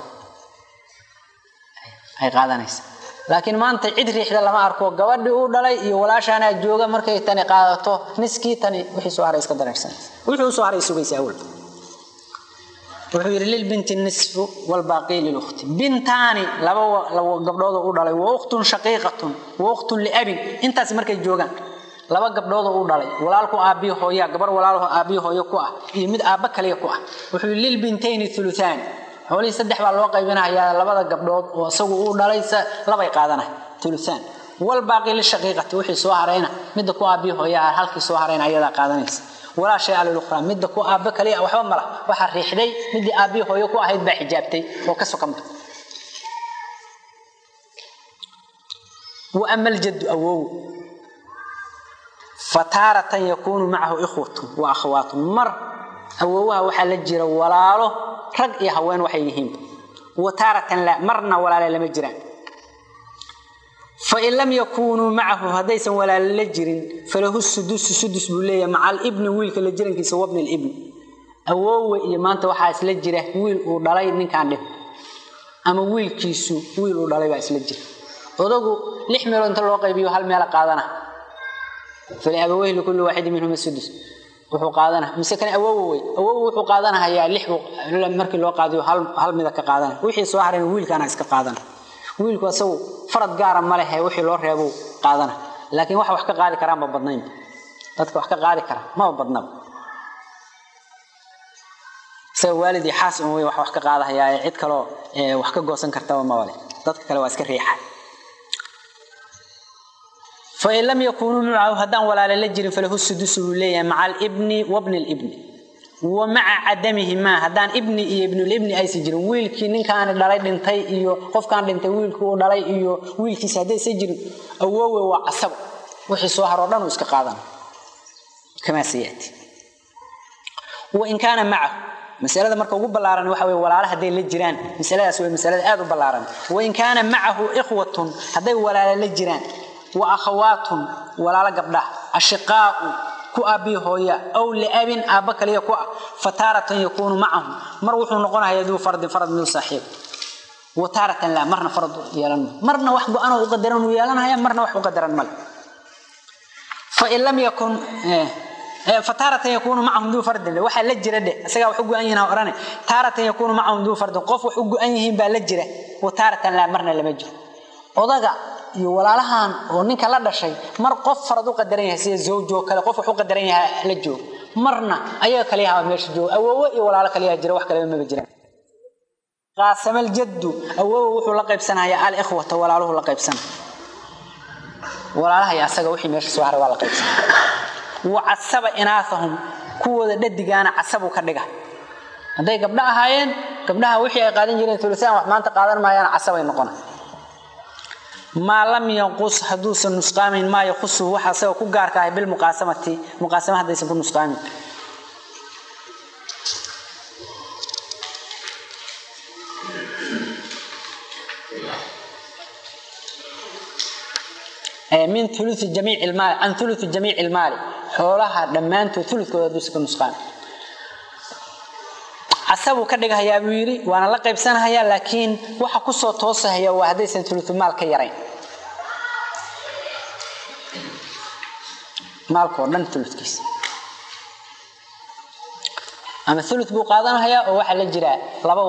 ay qaadanaysa laakiin maanta cid riixda lama arko gabadhii uu dhalay iyo walaashana jooga markay tani qaadato niskii tani wixii soo haray iska daraysan wixii soo haray sugaysa awal wuxuu yiri lil binti nisfu wal baaqi lil ukhti bintani laba gabdhood uu dhalay wa ukhtun shaqiiqatun wa ukhtun li abi intaas markay joogan laba gabdhood oo dhalay walaalku aabi hooya gabar walaalaha aabi hooyo ku ah iyo mid aaba kaliya ku ah wuxuu lil bintayn thuluthan xooli saddex baa loo qaybinayaa labada gabdhood oo asagu uu dhalay laba ay qaadanay thuluthan wal baaqi li shaqiiqati wixii soo harayna mid ku aabi hooya halkii soo harayna ayada qaadanaysa ولا شيء على الأخرى مدة كو أبك لي أو حمرة وحريح لي مدة أبي هو يكو أهيد بحجابتي وكسو كم وأما الجد أوو فتارة يكون معه إخوة وأخوات مر أووها وحل الجير ولا له رق يهوان وحيهم وتارة لا مرنا ولا لم يجران فإن لم يكونوا معه هديسا ولا لجر فله السدس بوليه مع الابن ويلك لجرن كي سوى ابن الابن أوو يمانت وحاس لجره ويل ودلay ninkan dhib ama wiilkiisu wiil u dhalay baa isla jir odagu 6 meel inta loo qaybiyo hal meel qaadana فلأبويه لكل واحد منهم السدس wuxuu qaadana mise kan awoow wuxuu qaadana haya 6 markii loo qaadiyo hal mid ka qaadana wixii soo haray wiilkana iska qaadana wiilku asagu farad gaar ah ma leh wixii loo reebo qaadana laakiin wax ka qaadi karaan ma badnayn dadka wax ka qaadi kara ma badnaba say waalidi xaas oo wax ka qaadaya cid kale wax ka goosan karta ma wale dadka kale waa iska riixay فإن لم يكونوا معه هدان ولا لجر فله السدس ليه مع الابن وابن الابن ومع عدمه ما هدان ابن ابن الابن أي سجر ويلكي نين كان دلay dhintay iyo qof kan dhintay wiilku oo dhalay iyo wiilkiisa haday sijir awoowe waa asab wixii soo haro dhan iska qaadan kama siyaati وإن كان معه مسألة marka ugu balaaran waxa way walaalaha haday la jiraan mas'aladaas way mas'alada aad u balaaran وإن كان معه إخوة haday walaala la jiraan وأخوات ولا لقبله أشقاء كو أبي هويا أو لأب أبك لي كو فتارة يكون معهم مروح نقولها يدو فرد من صاحب وتارة لا مرنا فرد يلنا مرنا وحق أنا أقدرن ويلنا هيا مرنا وحق أقدرن مل فإن لم يكن فتارة يكون معهم ذو فرد وحال لجرة سجى وحق أنينا وراني تارة يكون معهم ذو فرد قف وحق أنيهم باللجرة وتارة لا مرنا لمجر وضجع iyo walaalahan oo ninka la dhashay mar qof farad u qadaran yahay sida zawjo kale qof wuxuu qadaran yahay la joog marna ayaa kale yahay meesha joog awoow iyo walaalo kale jira wax kale ma jiraan qaasam al jaddu awoow wuxuu la qaybsanayaa al ikhwata walaaluhu la qaybsan walaalaha asaga wixii meesha soo haray waa la qaybsan wa asaba inaasahum kuwada dhadigaana asabu ka dhiga haday gabdha ahaayeen gabdhaha wixii ay qaadan jireen tulisaan wax maanta qaadan maayaan asabay noqonaa ما لم ينقص حدوث النسقام ما يخصه وحسه كغارك بالمقاسمه مقاسمه هذا يسمى النسقام من ثلث جميع المال عن ثلث جميع المال حولها دمانته ثلث كودسك النسقام asabu ka dhigaya wiiri waana la qaybsanayaa laakiin waxa ku soo toosahaya waa hadaysan thuluth maal ka yareyn maalko dhan thuluthkiis ama thuluth buu qaadanaya oo waxa la jira laba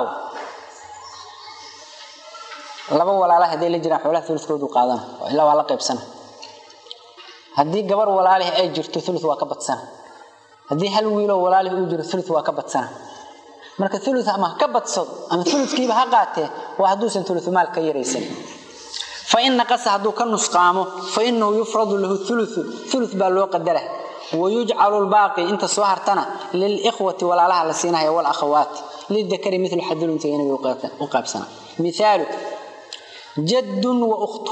walaalaha haday la jiraan xoolaha thuluthkoodu qaadana ilaa waa la qaybsana hadii gabar walaalaha ay jirto thuluth waa ka badsana hadii hal wiilo walaalaha uu jiro thuluth waa ka badsana marka thuluth ama ka badsad ama thuluthkiiba ha qaatee waa haduusan thuluth maal ka yareysan fa in naqasa haduu ka nusqaamo fa inuu yufradu lahu thuluth baa loo qadara ويجعل الباقي انت soo hartana lil ikhwati walaalaha la siinayo wal akhawat lidakari mithlu hadul intayna u qaybsana مثال جد واخت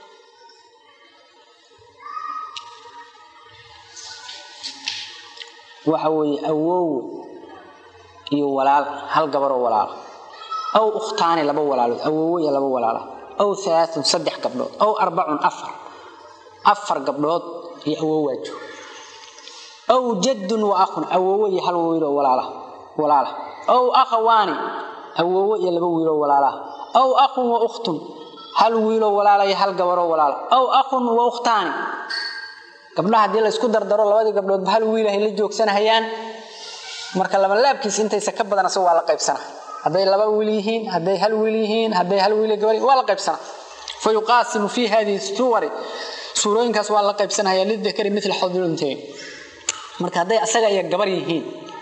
وحوي awoow iyo walaal hal gabar oo walaal aw ukhtaani laba walaal awoow iyo laba walaal aw thalathun saddex gabdhood aw arba'un afar gabdhood iyo awoow waajo aw jaddun wa akhun awoow iyo hal wiil oo walaal aw akhawani awoow iyo laba wiil oo walaal aw akhun wa ukhtun hal wiil oo walaal iyo hal gabar oo walaal aw akhun wa ukhtaani gabdhaha hadii la isku dardaro labadii gabdhood hal wiil ay la joogsanayaan marka laba laabkiis intaysa ka badan asoo waa la qaybsana haday laba wiil yihiin haday hal wiil yihiin haday hal wiil gabar waa la qaybsana fa yuqasimu fi hadhihi suwari suurooyinkaas waa la qaybsanaya lidakari mithla haduluntayn marka haday asaga iyo gabar yihiin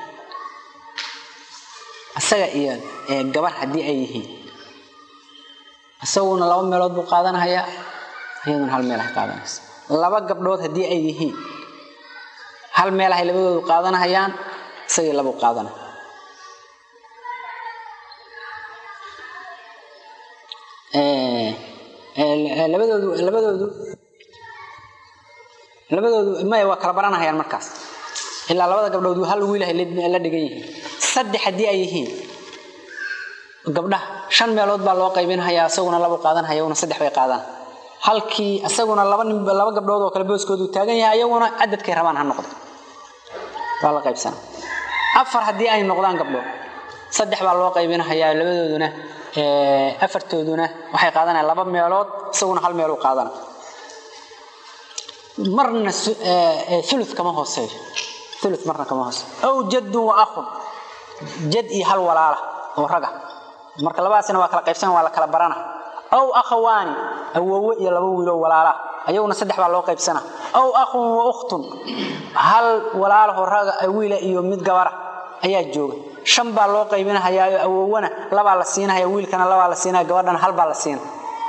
asaga iyo gabar hadii ay yihiin asaguna laba meelood buu qaadanaya ayaduna hal meel ay qaadanaysa laba gabdhood hadii ay yihiin hal meel ay labadoodu qaadanayaan say labo qaadana labadoodu ma waa kala baranayaan markaas ilaa labada gabdhood hal wiil ah la dhigan yihiin saddex hadii ay yihiin gabdhaha shan meelood baa loo qaybinayaa asaguna labo qaadanaya una saddex bay qaadaan halkii asaguna laba gabdhood oo kala booskoodu taagan yahay ayaguna cadadkay rabaan ha noqdo waa la qaybsan afar hadii ay noqdaan gabdhood saddex baa loo qaybinayaa labadooduna afartooduna waxay qaadanayaan laba meelood asaguna hal meel uu qaadana marna thuluth kama hooseeyo thuluth marna kama hooseeyo aw jadd wa akh jadd iyo hal walaala oo raga marka labaasina waa kala qaybsan waa la kala barana aw akhawani awoowe iyo laba wiil oo walaala ayaguna saddex baa loo qaybsana aw akhun wa ukhtun hal walaala oo raga wiil iyo mid gabar ayaa jooga shan baa loo qaybinayaa awowana laba la siinayaa wiilkana laba la siinayaa gabadhana hal baa la siinayaa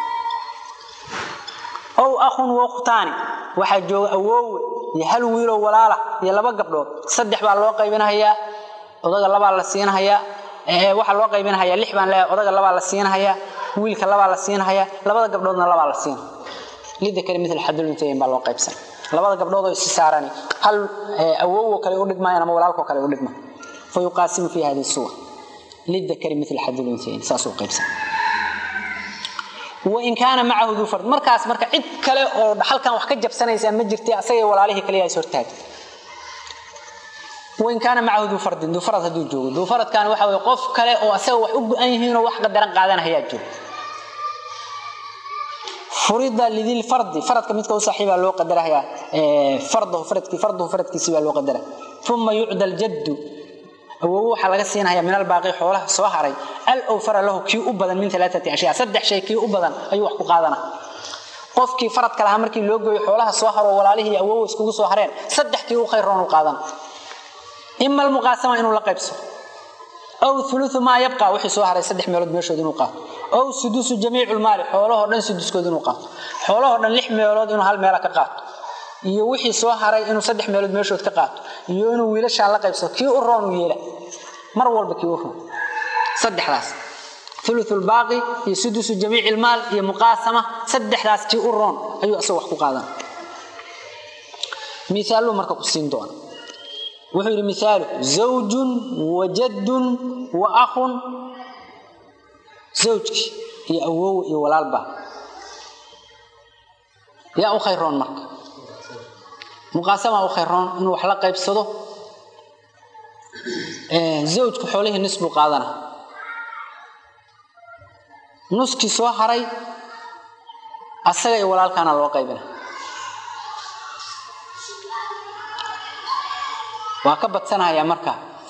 aw akhun wa ukhtani waxa jooga awoowe iyo hal wiil oo walaala iyo laba gabdhood saddex baa loo qaybinayaa odaga laba la siinayaa waxa loo qaybinayaa lix baan leeyahay odaga laba la siinayaa wiilka laba la siinayaa labada gabdhoodna laba la siinayaa lida kale mid xadul intayn baa loo qaybsan labada gabdhood oo is saarani hal awoowe kale u dhigmayaan ama walaalko kale u dhigma فيقاسم في هذه الصور للذكر مثل حظ الأنثيين ساسو قيبسا وإن كان معه ذو فرد مركز عد كله أو حلقة وحكي جبسنا ما جرتي أسيء ولا عليه كليه يسورتاج وإن كان معه ذو فرد هدو جو ذو فرد كان واحد يقف كله أو أسيء وحب أنهين وواحد درن قاعدنا هياجو فريضة لذي الفرد فرد كمثل صاحب لو قدرها فرده كسب لو قدره ثم يعدل الجد waxa laga siinayaa min albaaqi xoolaha soo haray al awfara lahu kii u badan min 3 ashyaa saddex shay kii u badan ayuu wax ku qaadana qofkii faradka laha markii loo gooyo xoolaha soo haro walaalihii awoow isku soo hareen saddex kii u khayroon u qaadan imma al muqasama inuu la qaybso aw thuluth ma yabqa wixii soo haray saddex meelood meeshood inuu qaato aw sudusu jamiicul maal xoolaha dhan suduskood inuu qaato xoolaha dhan lix meelood inuu hal meel ka qaato iyo wixii soo haray inuu saddex meelood meeshood ka qaato iyo inuu wiilasha la qaybso kii u roon yeela mar walba kii u roon saddexdaas thuluthul baaqi iyo sudusu jamiicil maal iyo muqaasama saddexdaas kii u roon ayuu asoo wax ku qaadan misaalu marka ku siin doona wuxuu yiri misaalu zawjun wa jaddun wa akhun zawjki iyo awoow iyo walaalba yaa u khayroon marka مقاسمة أو خيرون إنه وحلا قيب صدو زوج كحوله نسب قادنا نسك سوا حري أسرع ولا كان الواقعنا وكبت سنة يا مركا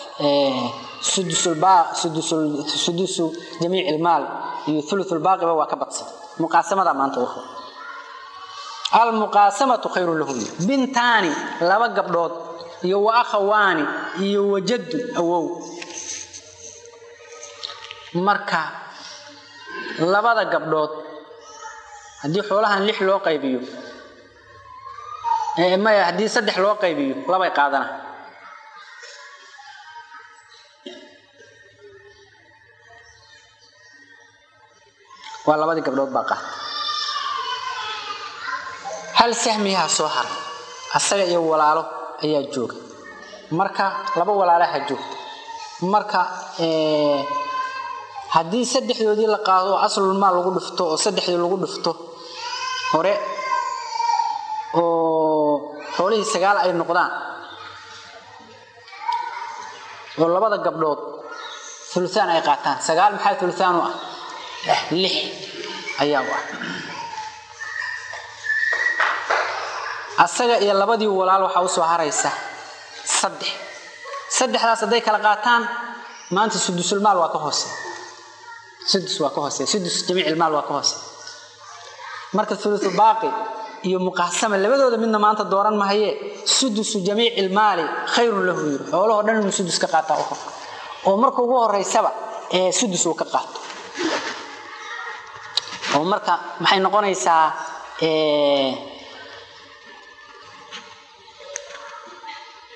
سدس جميع المال ثلث الباقي وكبت سنة مقاسمة ما أنت وخو المقاسمة خير لهم بنتاني لبا قبضات يو أخواني يو جد أوو مركا لبا قبضات هدي حولها اللح لو قيبيو ما هدي سدح لو قيبيو لبا يقادنا والله بدي قبضات باقا hal sahmiha soo har asaga iyo walaalo ayaa jooga marka laba walaalaha joogto marka hadii saddexdoodii la qaado aslul maal lagu dhifto oo saddexdii lagu dhifto hore oo xoolihii sagaal ay noqdaan oo labada gabdhood thuluthaan ay qaataan sagaal maxay thuluthaan u ah lix ayaa ah asaga iyo labadii walaal waxa uu soo haraysa saddexdaas haday kala qaataan maanta sudusul maal waa ka hoose sudus jamiicil maal waa ka hoose marka thuluth baaqi iyo muqaasama labadooda midna maanta dooran mahaye sudus jamiicil maal khayrun lahu xoolaha dhan inuu sudus ka qaato oo marka ugu horeysaba sudus uu ka qaato oo marka maxay noqonaysaa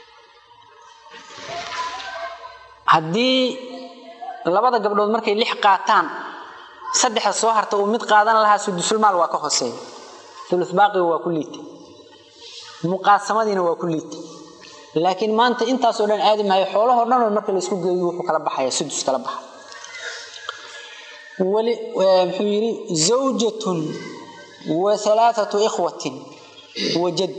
haddii labada gabdhood markay 6 qaataan saddex soo harta oo mid qaadan lahaa sudusul maal waa ka hooseeyo thuluth baaqi waa kulliit muqaasamadiina waa kulliit laakiin maanta intaas oo dhan aadi maayo xoolaha dhan marka la isku geeyo wuxuu kala baxaya sudus kala baxa wali muxuu zawjatun wa thalathatu ikhwatin wajad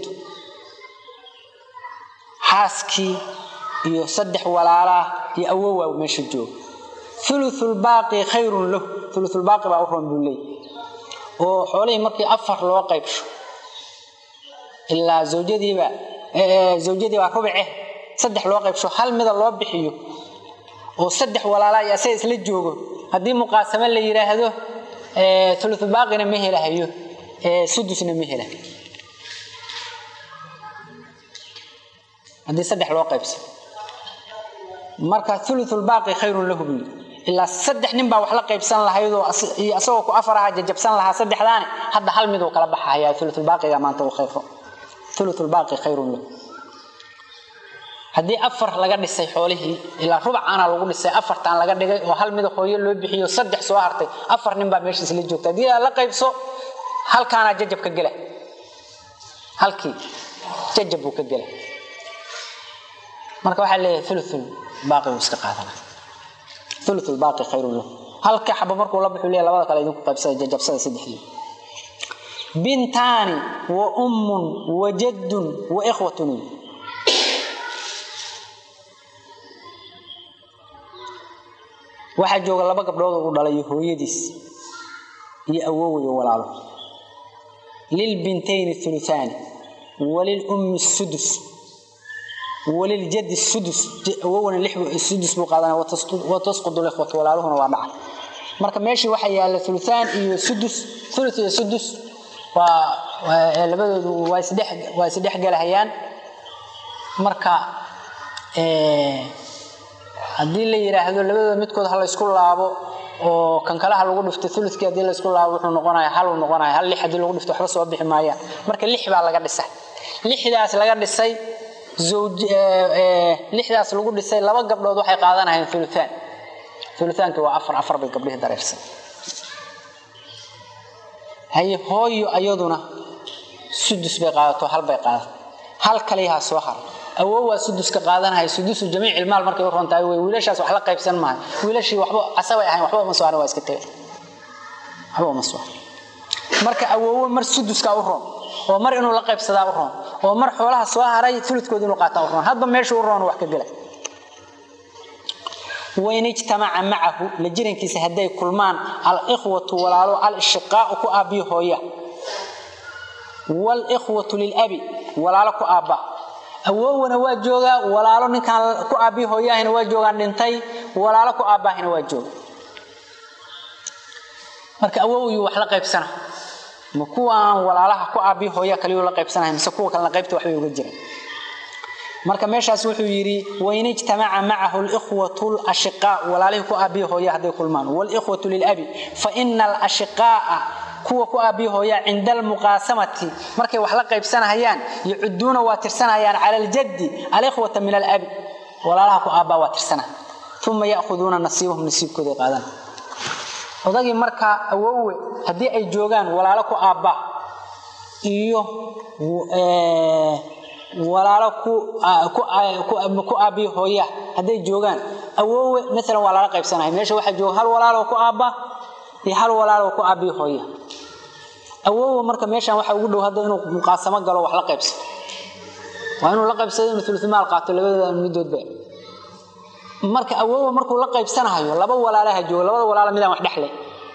xaaski iyo saddex walaala iyo awoowa meesha jooga thuluthul baaqi khayrun lahu thuluthul baaqi baa u roon bulay oo xoolihii markii 4 loo qaybsho ilaa zawjadii baa rubice saddex loo qaybsho hal mid loo bixiyo oo saddex walaala ay isla joogo hadii muqaasamo la yiraahdo thuluthul baaqina ma helahayo sudusna ma helahayo hadii saddex loo qaybso marka thuluthul baaqi khayrun lahu illa saddex nin baa wax la qaybsan lahayd oo asagoo ku afar ah jajabsan lahaa saddexdaani hadda hal mid oo kala baxaya thuluthul baaqiga maanta uu khayro thuluthul baaqi khayrun lahu hadii afar laga dhisay xoolihii ila rubac ana lagu dhisay afartan laga dhigay oo hal mid hooyo loo bixiyo saddex soo hartay afar nin baa meesha isla joogta hadii la qaybso halkaana jajab ka gala halkii jajab uu ka gala marka waxa leeyahay thuluthul baaqi iska qaadana thuluthul baaqi khayrun lahu halka xaba markuu la bixu leeyahay labada kale idinku qaybsada jajabsada saddexdii bintani wa ummun wa jaddun wa ikhwatun waxa jooga laba gabdhood oo dhalay hooyadiis iyo awoow iyo walaalo lil bintayn thuluthan walil ummi sudus walil jaddi sudus awowna sudus buu qaadana wa tasqudu ikhwatu walaaluhuna waa dhaca marka meeshii waxa yaala thuluthan iyo sudus thuluth iyo sudus waa labadoodu waa saddex galahayaan marka hadii la yiraahdo labada midkood hal isku laabo oo kan kala lagu dhifto thuluthkii hadii la isku laabo wuxuu noqonayaa hal lix hadii lagu dhifto waxba soo bixi maaya marka lix baa laga dhisay lixdaas laga dhisay lixdaas lagu dhisay laba gabdhood waxay qaadanayaan thuluthanka waa afar bay gabdhaha dareersan hay hooyo ayaduna sudus bay qaadato hal bay qaadato hal kaliya soo har awoowa sudus ka qaadanahay sudusu jamiic ilmaal markay u roontaay way wiilashaas wax la qaybsan maahay wiilashii waxba asabay ahayn waxba ma soo waa iska tagay waxba ma soo marka awoowa mar suduska u roon oo mar inuu la qaybsadaa u roon oo mar xoolaha soo haray thuluthkooda inuu qaataa u roon hadba meesha u roon wax ka galay وين اجتمع معه لجيرانكيس هداي كلمان الاخوه ولالو الاشقاء كو ابي هويا والاخوه للابي ولالو كو ابا awowna waa jooga walaalo ninkan ku aabi hooyahina waa joogan dhintay walaalo ku aabahina waa joog marka awowyu wax la qaybsana ma kuwaan walaalaha ku aabi hooya kaliya la qaybsanahay mise kuwa kale la qaybta wax way uga jireen marka meeshaas wuxuu yiri wayna ijtamaca ma'ahu al-ikhwatu al-ashqa walaalihi ku aabi hooya haday kulmaan wal ikhwatu lil abi fa innal ashqa kuwa ku aabi hooya inda al-muqasamati markay wax la qaybsanayaan yuuduna waa tirsanayaan ala al-jaddi al-ikhwata min al-abi walaalaha ku aabba waa tirsana thumma ya'khuduna nasibahum nasibkooda qaadan odagii marka awoowe hadii ay joogan walaalo ku aabba iyo walaalo ku aabi hooya hadii joogan awoowe midalan walaalo qaybsanay meesha waxa jooga hal walaalo ku aabba iyo hal walaalo ku aabi hooya awoowe marka meeshan waxa ugu dhow hadda inuu muqaasamo galo wax la qaybsado waa inuu la qaybsado inuu thuluth maal qaato labada midoodba marka awoowe markuu la qaybsanayo laba walaalaha jooga labada walaalo midaan wax dhaxlay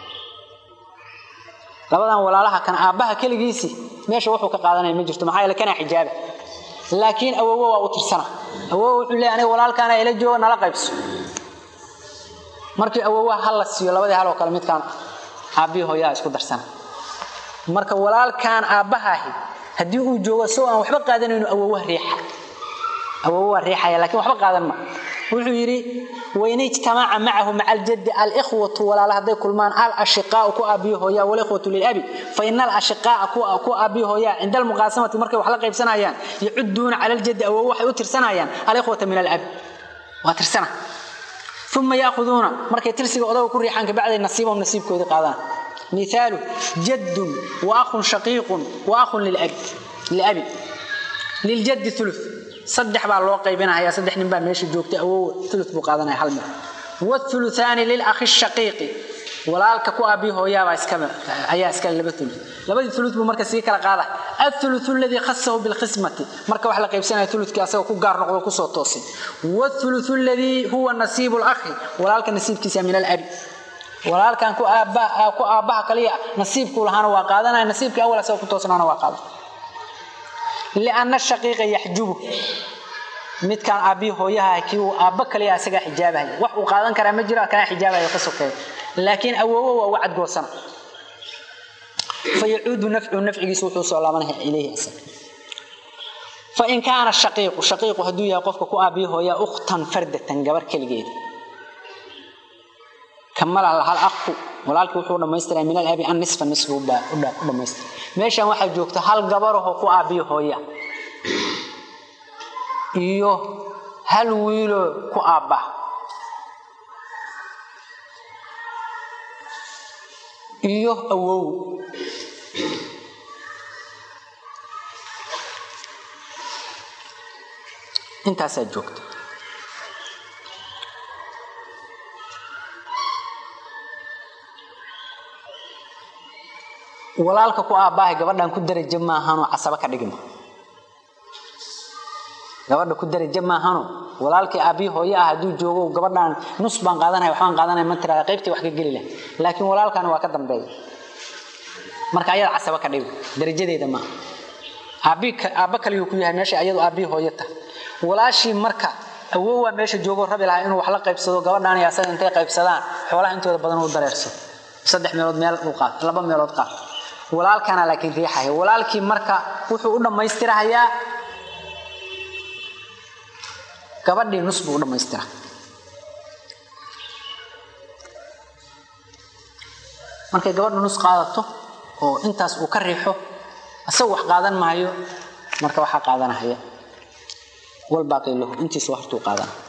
labadan walaalaha kan aabaha kaligiisi meesha wuxuu ka qaadanay ma jirto maxay la kana xijaab laakiin awoowe waa u tirsana awoowe wuxuu leeyahay walaalkana ila jooga nala qaybso markii awoowe hal la siiyo labadii hal oo kala mid kan aabi hooyaa isku darsana marka walaalkan aabahahi hadii uu joogo soo aan waxba qaadanayno awoowa riixaya laakiin waxba qaadan ma wuxuu yiri wayna ijtamaca ma'ahu ma'a al-jadd al-ikhwatu walaalaha haday kulmaan al-ashqa ku aabi hooya wal ikhwatu lil abi fa innal ashqa ku aabi hooya inda al-muqasamati markay wax la qaybsanayaan yuuduna ala al-jadd awoowa waxay u tirsanayaan al-ikhwata min al-abi wa tirsana ثم يأخذون مركي ترسي أضاو كل ريحان بعد نصيبهم نصيب كود قادان مثال جد وأخ شقيق وأخ للأب للجد ثلث صدح بقى الواقع بينها هي صدح نبقى ماشي جوكتي أو ثلث بقادنا يا حلمة والثلثان للأخ الشقيق walaalka ku aabi hooyaba iskaba ayaa iska labadii thuluth buu marka si kala qaada athuluth alladhi khassahu bil qismati marka wax la qaybsanayo thuluthki asagoo ku gaar noqdo ku soo toosin wa thuluth alladhi huwa nasiibul akhi walaalka nasiibkiisa min al abi walaalkan ku aabaha kaliya nasiibku lahana waa qaadanay nasiibki awal asagoo ku toosnaana waa qaada li'anna shaqiiqa yahjubu midkan aabi hooyaha kii uu aabba kaliya asaga xijaabahay wax uu qaadan kara ma jiro kana xijaabayo ka sokeey لكن أوه وعد قوسنا فيعود نفع يسوع صلى الله عليه وسلم فإن كان الشقيق هدويا يقف كأبيه يا أختا فردة جبر كالجيد كمل على الأخ ولكن وحنا ما يسترى من الأبي أن نصف ولا ما يسترى ماشي واحد جوكت هل جبره كأبيه يا إيوه هل ويله كأبه iyo awow intaas ay joogto walaalka ku aabahay gabadhan ku darajo ma ahano casaba ka dhigmo gabadha ku darajo ma ahano walaalkii aabi hooyo ah haduu joogo gabadhan nus baan qaadanay waxaan qaadanay ma tiraa qaybtii wax ka gali leh laakiin walaalkan waa ka dambeeyay marka ayada casaba ka dhigo darajadeeda ma aaba kale uu ku yahay meesha ayadu aabi hooyo ta walaashi marka awoowa meesha joogo rabi lahaa inuu wax la qaybsado gabadhan ay asaga intay qaybsadaan xoolaha intooda badan uu dareerso 3 meelood meel uu qaad 2 meelood qaad walaalkana laakiin riixay walaalkii marka wuxuu u dhameystirayaa gabadhii nus buu dhameystira markay gabadhu nus qaadato oo intaas uu ka riixo asoo wax qaadan maayo marka waxa qaadanaya wal baaqi lahu intiis wax tuu qaadan